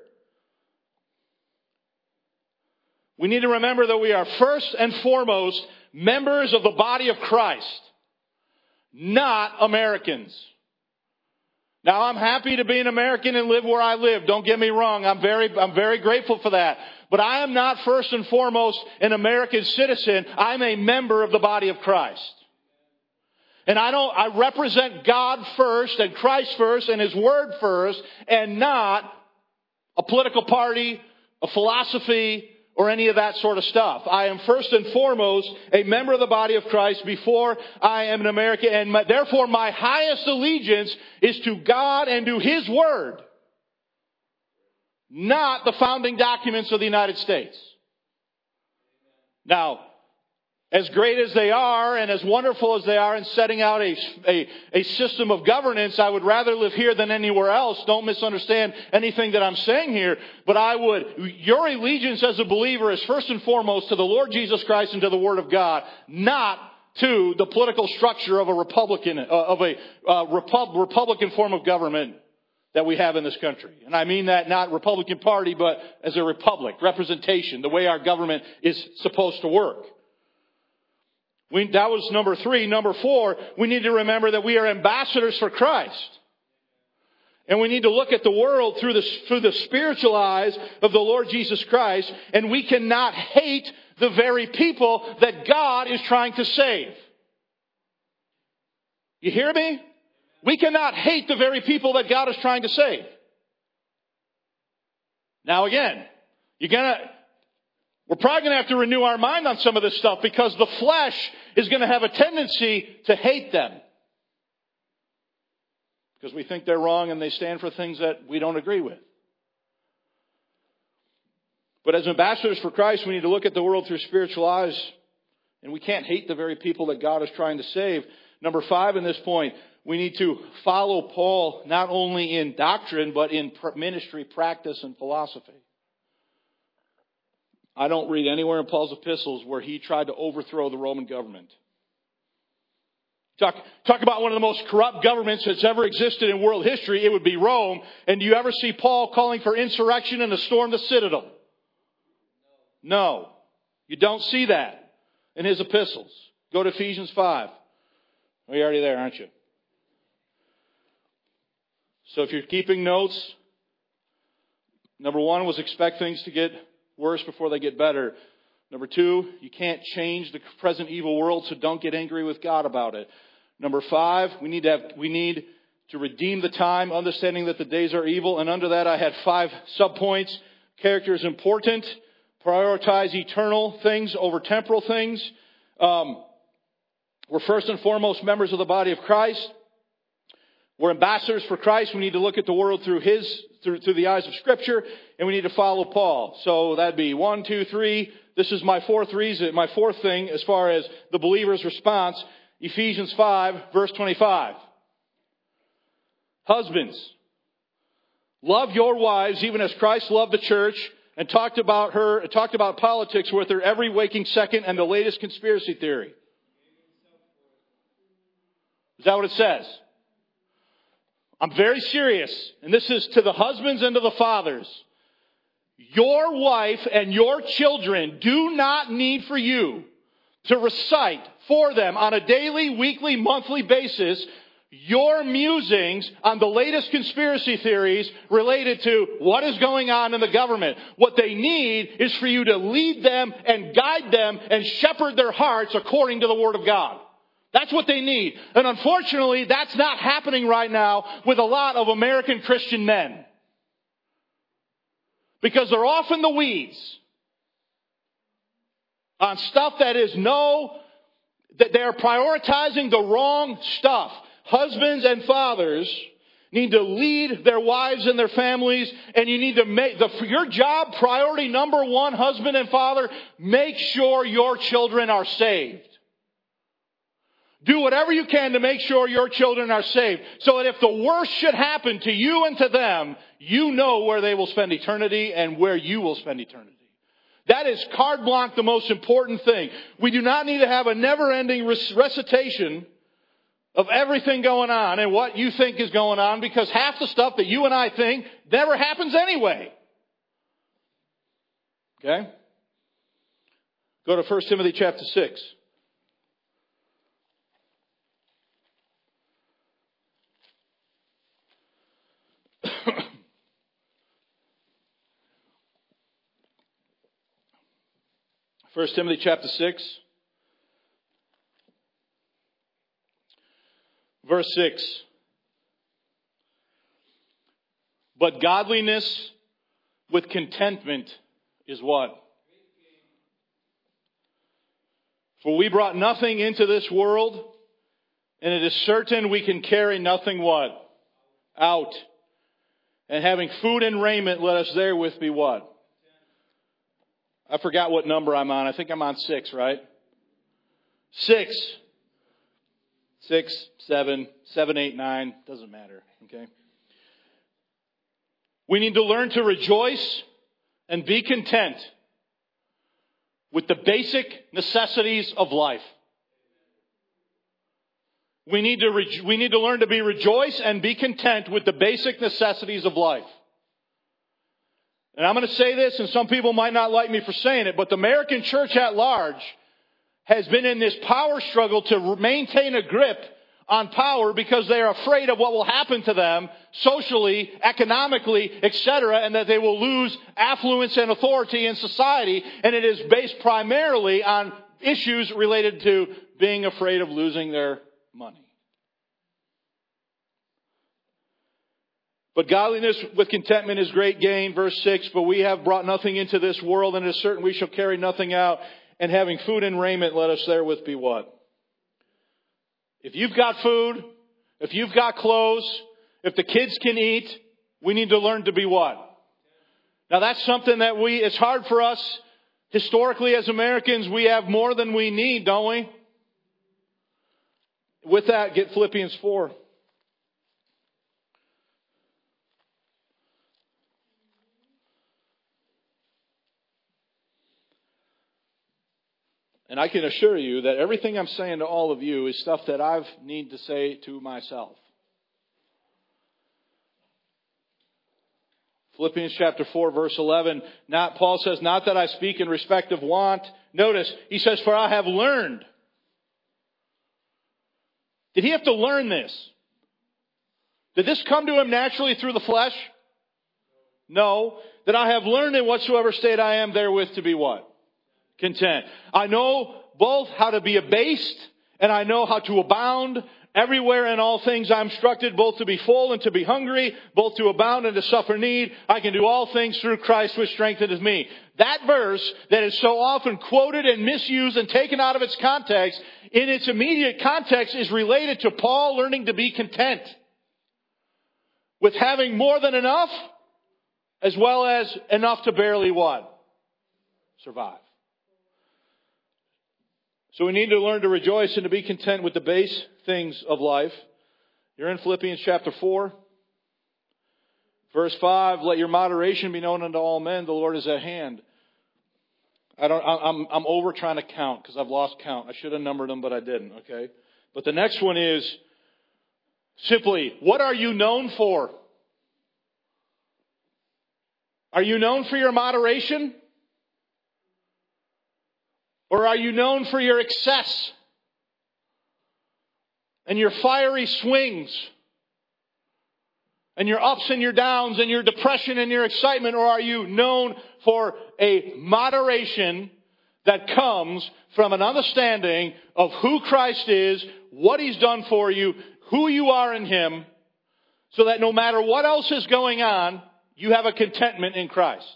we need to remember that we are first and foremost members of the body of Christ, not Americans. Now, I'm happy to be an American and live where I live. Don't get me wrong. I'm very grateful for that. But I am not first and foremost an American citizen. I'm a member of the body of Christ. And I represent God first and Christ first and His Word first, and not a political party, a philosophy, or any of that sort of stuff. I am first and foremost a member of the body of Christ before I am an American. And therefore my highest allegiance is to God and to His Word, not the founding documents of the United States. Now, as great as they are and as wonderful as they are in setting out a system of governance, I would rather live here than anywhere else. Don't misunderstand anything that I'm saying here. But your allegiance as a believer is first and foremost to the Lord Jesus Christ and to the Word of God, not to the political structure of a Republican form of government that we have in this country. And I mean that not Republican Party, but as a republic, representation, the way our government is supposed to work. That was number 3. Number 4, we need to remember that we are ambassadors for Christ. And we need to look at the world through the spiritual eyes of the Lord Jesus Christ. And we cannot hate the very people that God is trying to save. You hear me? We cannot hate the very people that God is trying to save. Now again, we're probably going to have to renew our mind on some of this stuff because the flesh is going to have a tendency to hate them. Because we think they're wrong and they stand for things that we don't agree with. But as ambassadors for Christ, we need to look at the world through spiritual eyes. And we can't hate the very people that God is trying to save. Number 5 in this point, we need to follow Paul not only in doctrine, but in ministry, practice, and philosophy. I don't read anywhere in Paul's epistles where he tried to overthrow the Roman government. Talk about one of the most corrupt governments that's ever existed in world history. It would be Rome. And do you ever see Paul calling for insurrection and to storm the citadel? No. You don't see that in his epistles. Go to Ephesians 5. Oh, you're already there, aren't you? So if you're keeping notes, number 1 was expect things to get worse before they get better. Number 2, you can't change the present evil world, so don't get angry with God about it. Number 5, we need to redeem the time, understanding that the days are evil. And under that, I had 5 subpoints. Character is important. Prioritize eternal things over temporal things. We're first and foremost members of the body of Christ. We're ambassadors for Christ. We need to look at the world through the eyes of Scripture, and we need to follow Paul. So that'd be 1, 2, 3. This is my fourth thing as far as the believer's response. Ephesians 5, verse 25. Husbands, love your wives even as Christ loved the church and talked about politics with her every waking second and the latest conspiracy theory. Is that what it says? I'm very serious, and this is to the husbands and to the fathers. Your wife and your children do not need for you to recite for them on a daily, weekly, monthly basis your musings on the latest conspiracy theories related to what is going on in the government. What they need is for you to lead them and guide them and shepherd their hearts according to the Word of God. That's what they need. And unfortunately, that's not happening right now with a lot of American Christian men. Because they're off in the weeds on stuff that they're prioritizing the wrong stuff. Husbands and fathers need to lead their wives and their families, and you need to make your job priority number 1, husband and father, make sure your children are saved. Do whatever you can to make sure your children are saved. So that if the worst should happen to you and to them, you know where they will spend eternity and where you will spend eternity. That is carte blanche the most important thing. We do not need to have a never-ending recitation of everything going on and what you think is going on, because half the stuff that you and I think never happens anyway. Okay? Go to 1 Timothy chapter 6. First Timothy chapter 6, verse 6. But godliness with contentment is what? For we brought nothing into this world, and it is certain we can carry nothing what? Out. And having food and raiment, let us therewith be what? I forgot what number I'm on. I think I'm on 6, right? 6. 6, 7, 7, 8, 9. Doesn't matter. Okay. We need to learn to rejoice and be content with the basic necessities of life. We need to learn to rejoice and be content with the basic necessities of life. And I'm going to say this, and some people might not like me for saying it, but the American church at large has been in this power struggle to maintain a grip on power because they are afraid of what will happen to them socially, economically, etc., and that they will lose affluence and authority in society. And it is based primarily on issues related to being afraid of losing their money. But godliness with contentment is great gain. Verse 6, but we have brought nothing into this world, and it is certain we shall carry nothing out. And having food and raiment, let us therewith be what? If you've got food, if you've got clothes, if the kids can eat, we need to learn to be what? Now that's something that it's hard for us. Historically as Americans, we have more than we need, don't we? With that, get Philippians 4. And I can assure you that everything I'm saying to all of you is stuff that I need to say to myself. Philippians chapter 4, verse 11. Paul says, not that I speak in respect of want. Notice, he says, for I have learned. Did he have to learn this? Did this come to him naturally through the flesh? No. That I have learned in whatsoever state I am therewith to be what? Content. I know both how to be abased and I know how to abound. Everywhere in all things I'm instructed both to be full and to be hungry, both to abound and to suffer need. I can do all things through Christ which strengtheneth me. That verse that is so often quoted and misused and taken out of its context, in its immediate context is related to Paul learning to be content. With having more than enough, as well as enough to barely what? Survive. So we need to learn to rejoice and to be content with the base things of life. You're in Philippians chapter 4. Verse 5, let your moderation be known unto all men. The Lord is at hand. I'm over trying to count because I've lost count. I should have numbered them, but I didn't. Okay. But the next one is simply, what are you known for? Are you known for your moderation? Or are you known for your excess and your fiery swings and your ups and your downs and your depression and your excitement? Or are you known for a moderation that comes from an understanding of who Christ is, what He's done for you, who you are in Him, so that no matter what else is going on, you have a contentment in Christ?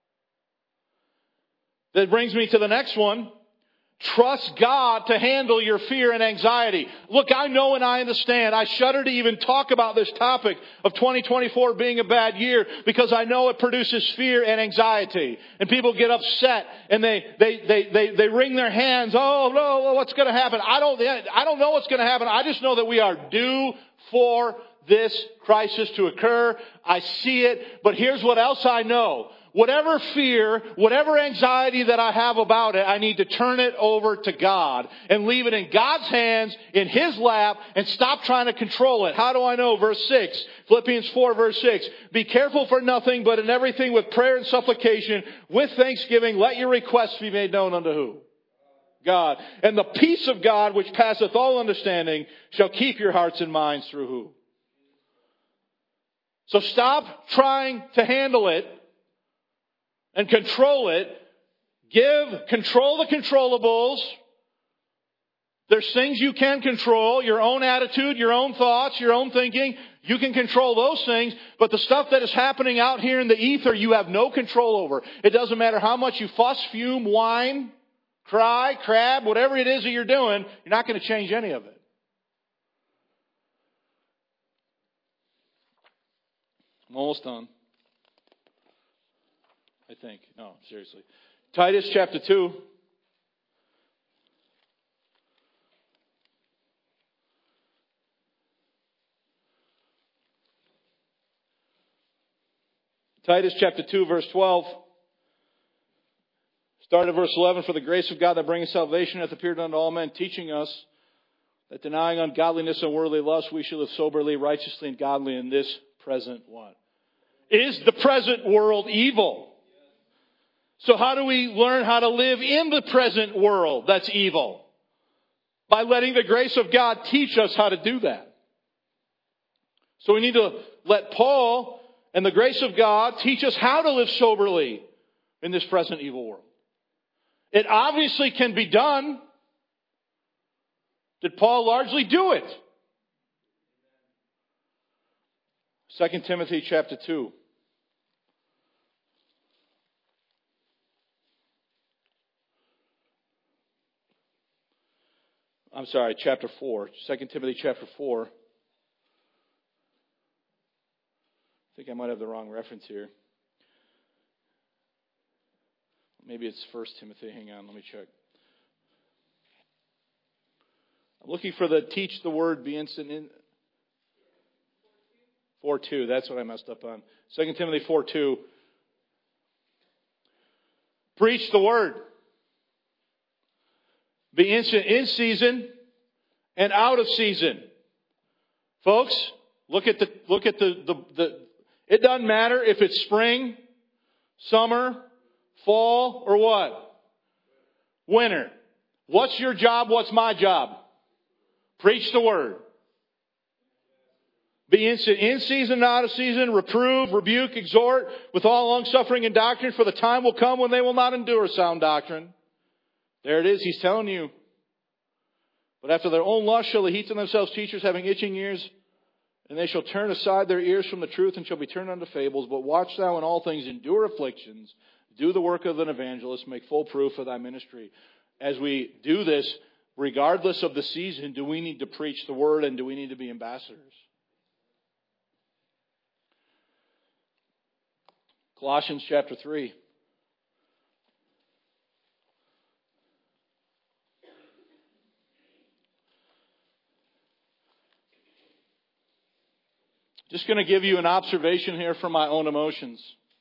That brings me to the next one. Trust God to handle your fear and anxiety. Look, I know and I understand. I shudder to even talk about this topic of 2024 being a bad year because I know it produces fear and anxiety. And people get upset and they wring their hands. Oh no, what's going to happen? I don't know what's going to happen. I just know that we are due for this crisis to occur. I see it. But here's what else I know. Whatever fear, whatever anxiety that I have about it, I need to turn it over to God and leave it in God's hands, in His lap, and stop trying to control it. How do I know? Verse 6, Philippians 4, verse 6. Be careful for nothing, but in everything with prayer and supplication, with thanksgiving, let your requests be made known unto who? God. And the peace of God, which passeth all understanding, shall keep your hearts and minds through who? So stop trying to handle it and control it. Control the controllables. There's things you can control. Your own attitude, your own thoughts, your own thinking. You can control those things. But the stuff that is happening out here in the ether, you have no control over. It doesn't matter how much you fuss, fume, whine, cry, crab, whatever it is that you're doing, you're not going to change any of it. I'm almost done. I think. No, seriously. Titus chapter 2. Titus chapter 2, verse 12. Start at verse 11. For the grace of God that bringeth salvation hath appeared unto all men, teaching us that denying ungodliness and worldly lust, we shall live soberly, righteously, and godly in this present what? Is the present world evil? So how do we learn how to live in the present world that's evil? by letting the grace of God teach us how to do that. So we need to let Paul and the grace of God teach us how to live soberly in this present evil world. It obviously can be done. Did Paul largely do it? 2 Timothy chapter 2. I'm sorry, chapter 4. 2 Timothy chapter 4. I think I might have the wrong reference here. Maybe it's 1 Timothy. Hang on, let me check. I'm looking for the teach the word, be instant in. 4:2. That's what I messed up on. 2 Timothy 4:2. Preach the word. Be instant in season and out of season. Folks, look at the it doesn't matter if it's spring, summer, fall, or what? Winter. What's your job? What's my job? Preach the word. Be instant in season and out of season. Reprove, rebuke, exhort with all longsuffering and doctrine, for the time will come when they will not endure sound doctrine. There it is. He's telling you. But after their own lust shall they heap to themselves teachers having itching ears, and they shall turn aside their ears from the truth and shall be turned unto fables. But watch thou in all things, endure afflictions, do the work of an evangelist, make full proof of thy ministry. As we do this, regardless of the season, do we need to preach the word and do we need to be ambassadors? Colossians chapter 3. Just going to give you an observation here from my own emotions.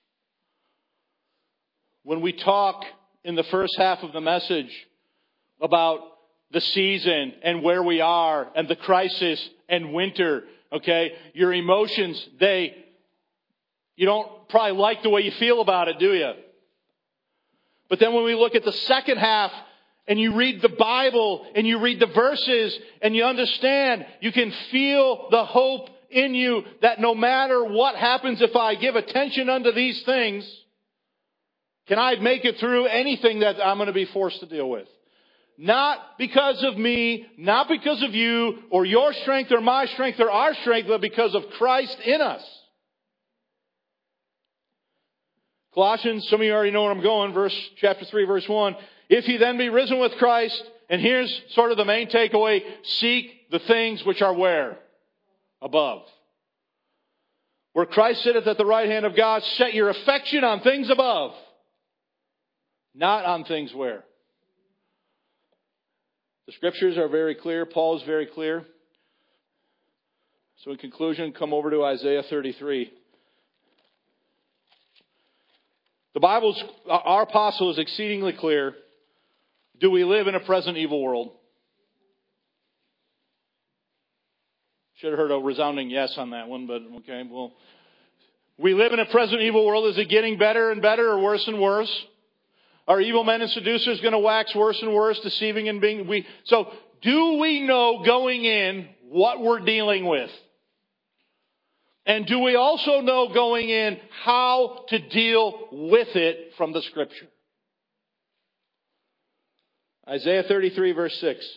When we talk in the first half of the message about the season and where we are and the crisis and winter, okay, your emotions, you don't probably like the way you feel about it, do you? But then when we look at the second half and you read the Bible and you read the verses and you understand, you can feel the hope in you that no matter what happens, if I give attention unto these things, can I make it through anything that I'm going to be forced to deal with? Not because of me, not because of you, or your strength, or my strength, or our strength, but because of Christ in us. Colossians, some of you already know where I'm going, chapter 3, verse 1. If ye then be risen with Christ, and here's sort of the main takeaway, seek the things which are where? Above. Where Christ sitteth at the right hand of God, set your affection on things above. Not on things where? The scriptures are very clear. Paul is very clear. So in conclusion, come over to Isaiah 33. Our apostle is exceedingly clear. Do we live in a present evil world? Should have heard a resounding yes on that one, but okay. Well, we live in a present evil world. Is it getting better and better or worse and worse? Are evil men and seducers going to wax worse and worse, deceiving and being... So, do we know going in what we're dealing with? And do we also know going in how to deal with it from the Scripture? Isaiah 33, verse 6.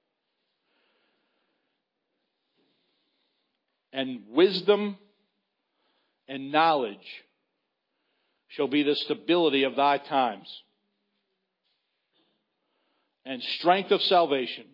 And wisdom and knowledge shall be the stability of thy times, and strength of salvation.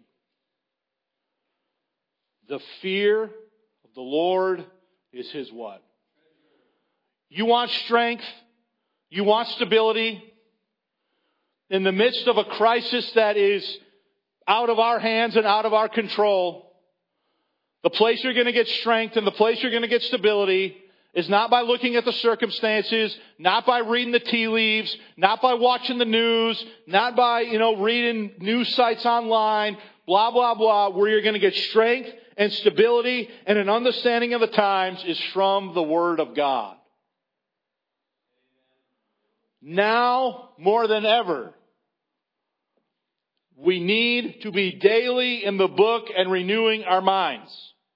The fear of the Lord is his what? You want strength? You want stability? In the midst of a crisis that is out of our hands and out of our control, the place you're going to get strength and the place you're going to get stability is not by looking at the circumstances, not by reading the tea leaves, not by watching the news, not by, reading news sites online, blah, blah, blah. Where you're going to get strength and stability and an understanding of the times is from the Word of God. Now, more than ever, We need to be daily in the book and renewing our minds.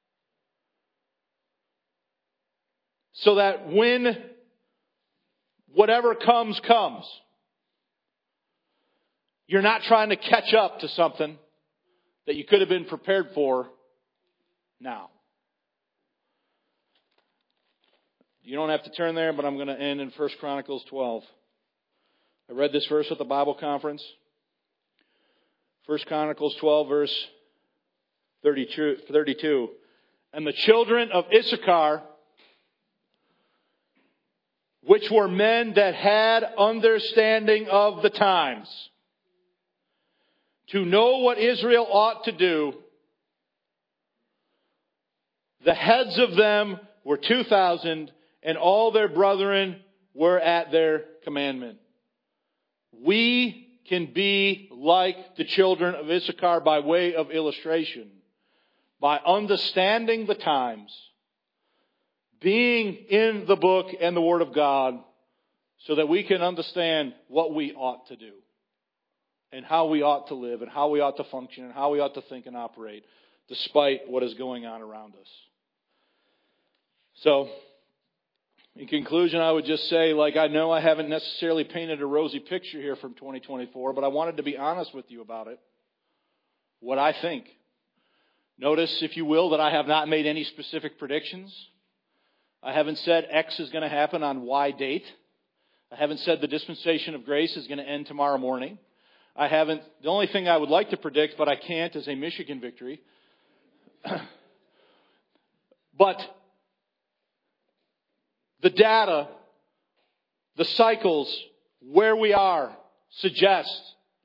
So that when whatever comes, you're not trying to catch up to something that you could have been prepared for now. You don't have to turn there, but I'm going to end in 1 Chronicles 12. I read this verse at the Bible conference. 1 Chronicles 12, verse 32. And the children of Issachar, which were men that had understanding of the times, to know what Israel ought to do, the heads of them were 2,000, and all their brethren were at their commandment. We can be like the children of Issachar by way of illustration, by understanding the times, being in the book and the Word of God, so that we can understand what we ought to do, and how we ought to live, and how we ought to function, and how we ought to think and operate, despite what is going on around us. So, in conclusion, I would just say, I know I haven't necessarily painted a rosy picture here from 2024, but I wanted to be honest with you about it. What I think. Notice, if you will, that I have not made any specific predictions. I haven't said X is going to happen on Y date. I haven't said the dispensation of grace is going to end tomorrow morning. The only thing I would like to predict, but I can't, is a Michigan victory. But the data, the cycles, where we are, suggest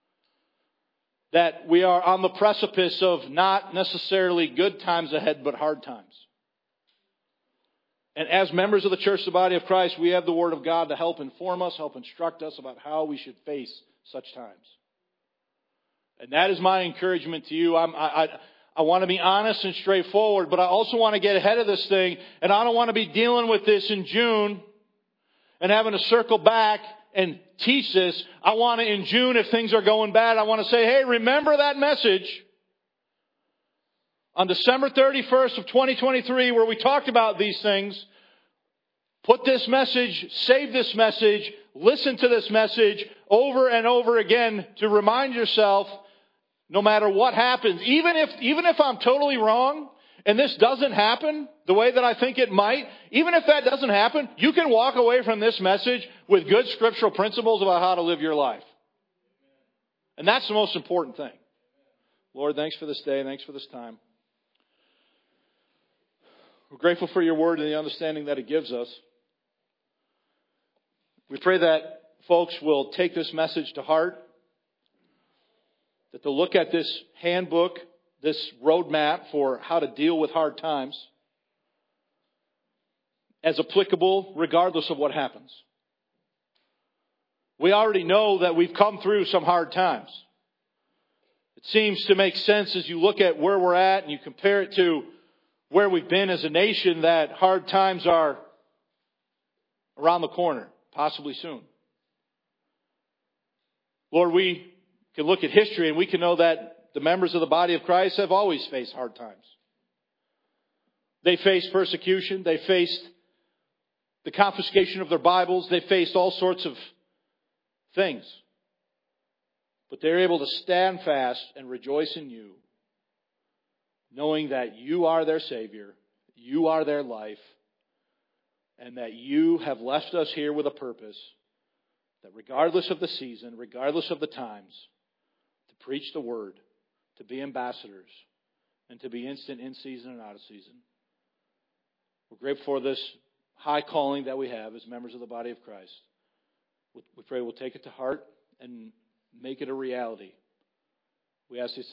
that we are on the precipice of not necessarily good times ahead, but hard times. And as members of the church, the body of Christ, we have the Word of God to help inform us, help instruct us about how we should face such times. And that is my encouragement to you. I want to be honest and straightforward, but I also want to get ahead of this thing. And I don't want to be dealing with this in June and having to circle back and teach this. I want to, in June, if things are going bad, I want to say, hey, remember that message on December 31st of 2023 where we talked about these things. Put this message, save this message, listen to this message over and over again to remind yourself, no matter what happens, even if I'm totally wrong and this doesn't happen the way that I think it might, even if that doesn't happen, you can walk away from this message with good scriptural principles about how to live your life. And that's the most important thing. Lord, thanks for this day. Thanks for this time. We're grateful for your word and the understanding that it gives us. We pray that folks will take this message to heart, that they'll look at this handbook, this roadmap for how to deal with hard times as applicable regardless of what happens. We already know that we've come through some hard times. It seems to make sense as you look at where we're at and you compare it to where we've been as a nation that hard times are around the corner, possibly soon. Lord, we can look at history and we can know that the members of the body of Christ have always faced hard times. They faced persecution. They faced the confiscation of their Bibles. They faced all sorts of things. But they're able to stand fast and rejoice in you, knowing that you are their Savior, you are their life, and that you have left us here with a purpose, that regardless of the season, regardless of the times, to preach the word, to be ambassadors, and to be instant in season and out of season. We're grateful for this high calling that we have as members of the body of Christ. We pray we'll take it to heart and make it a reality. We ask these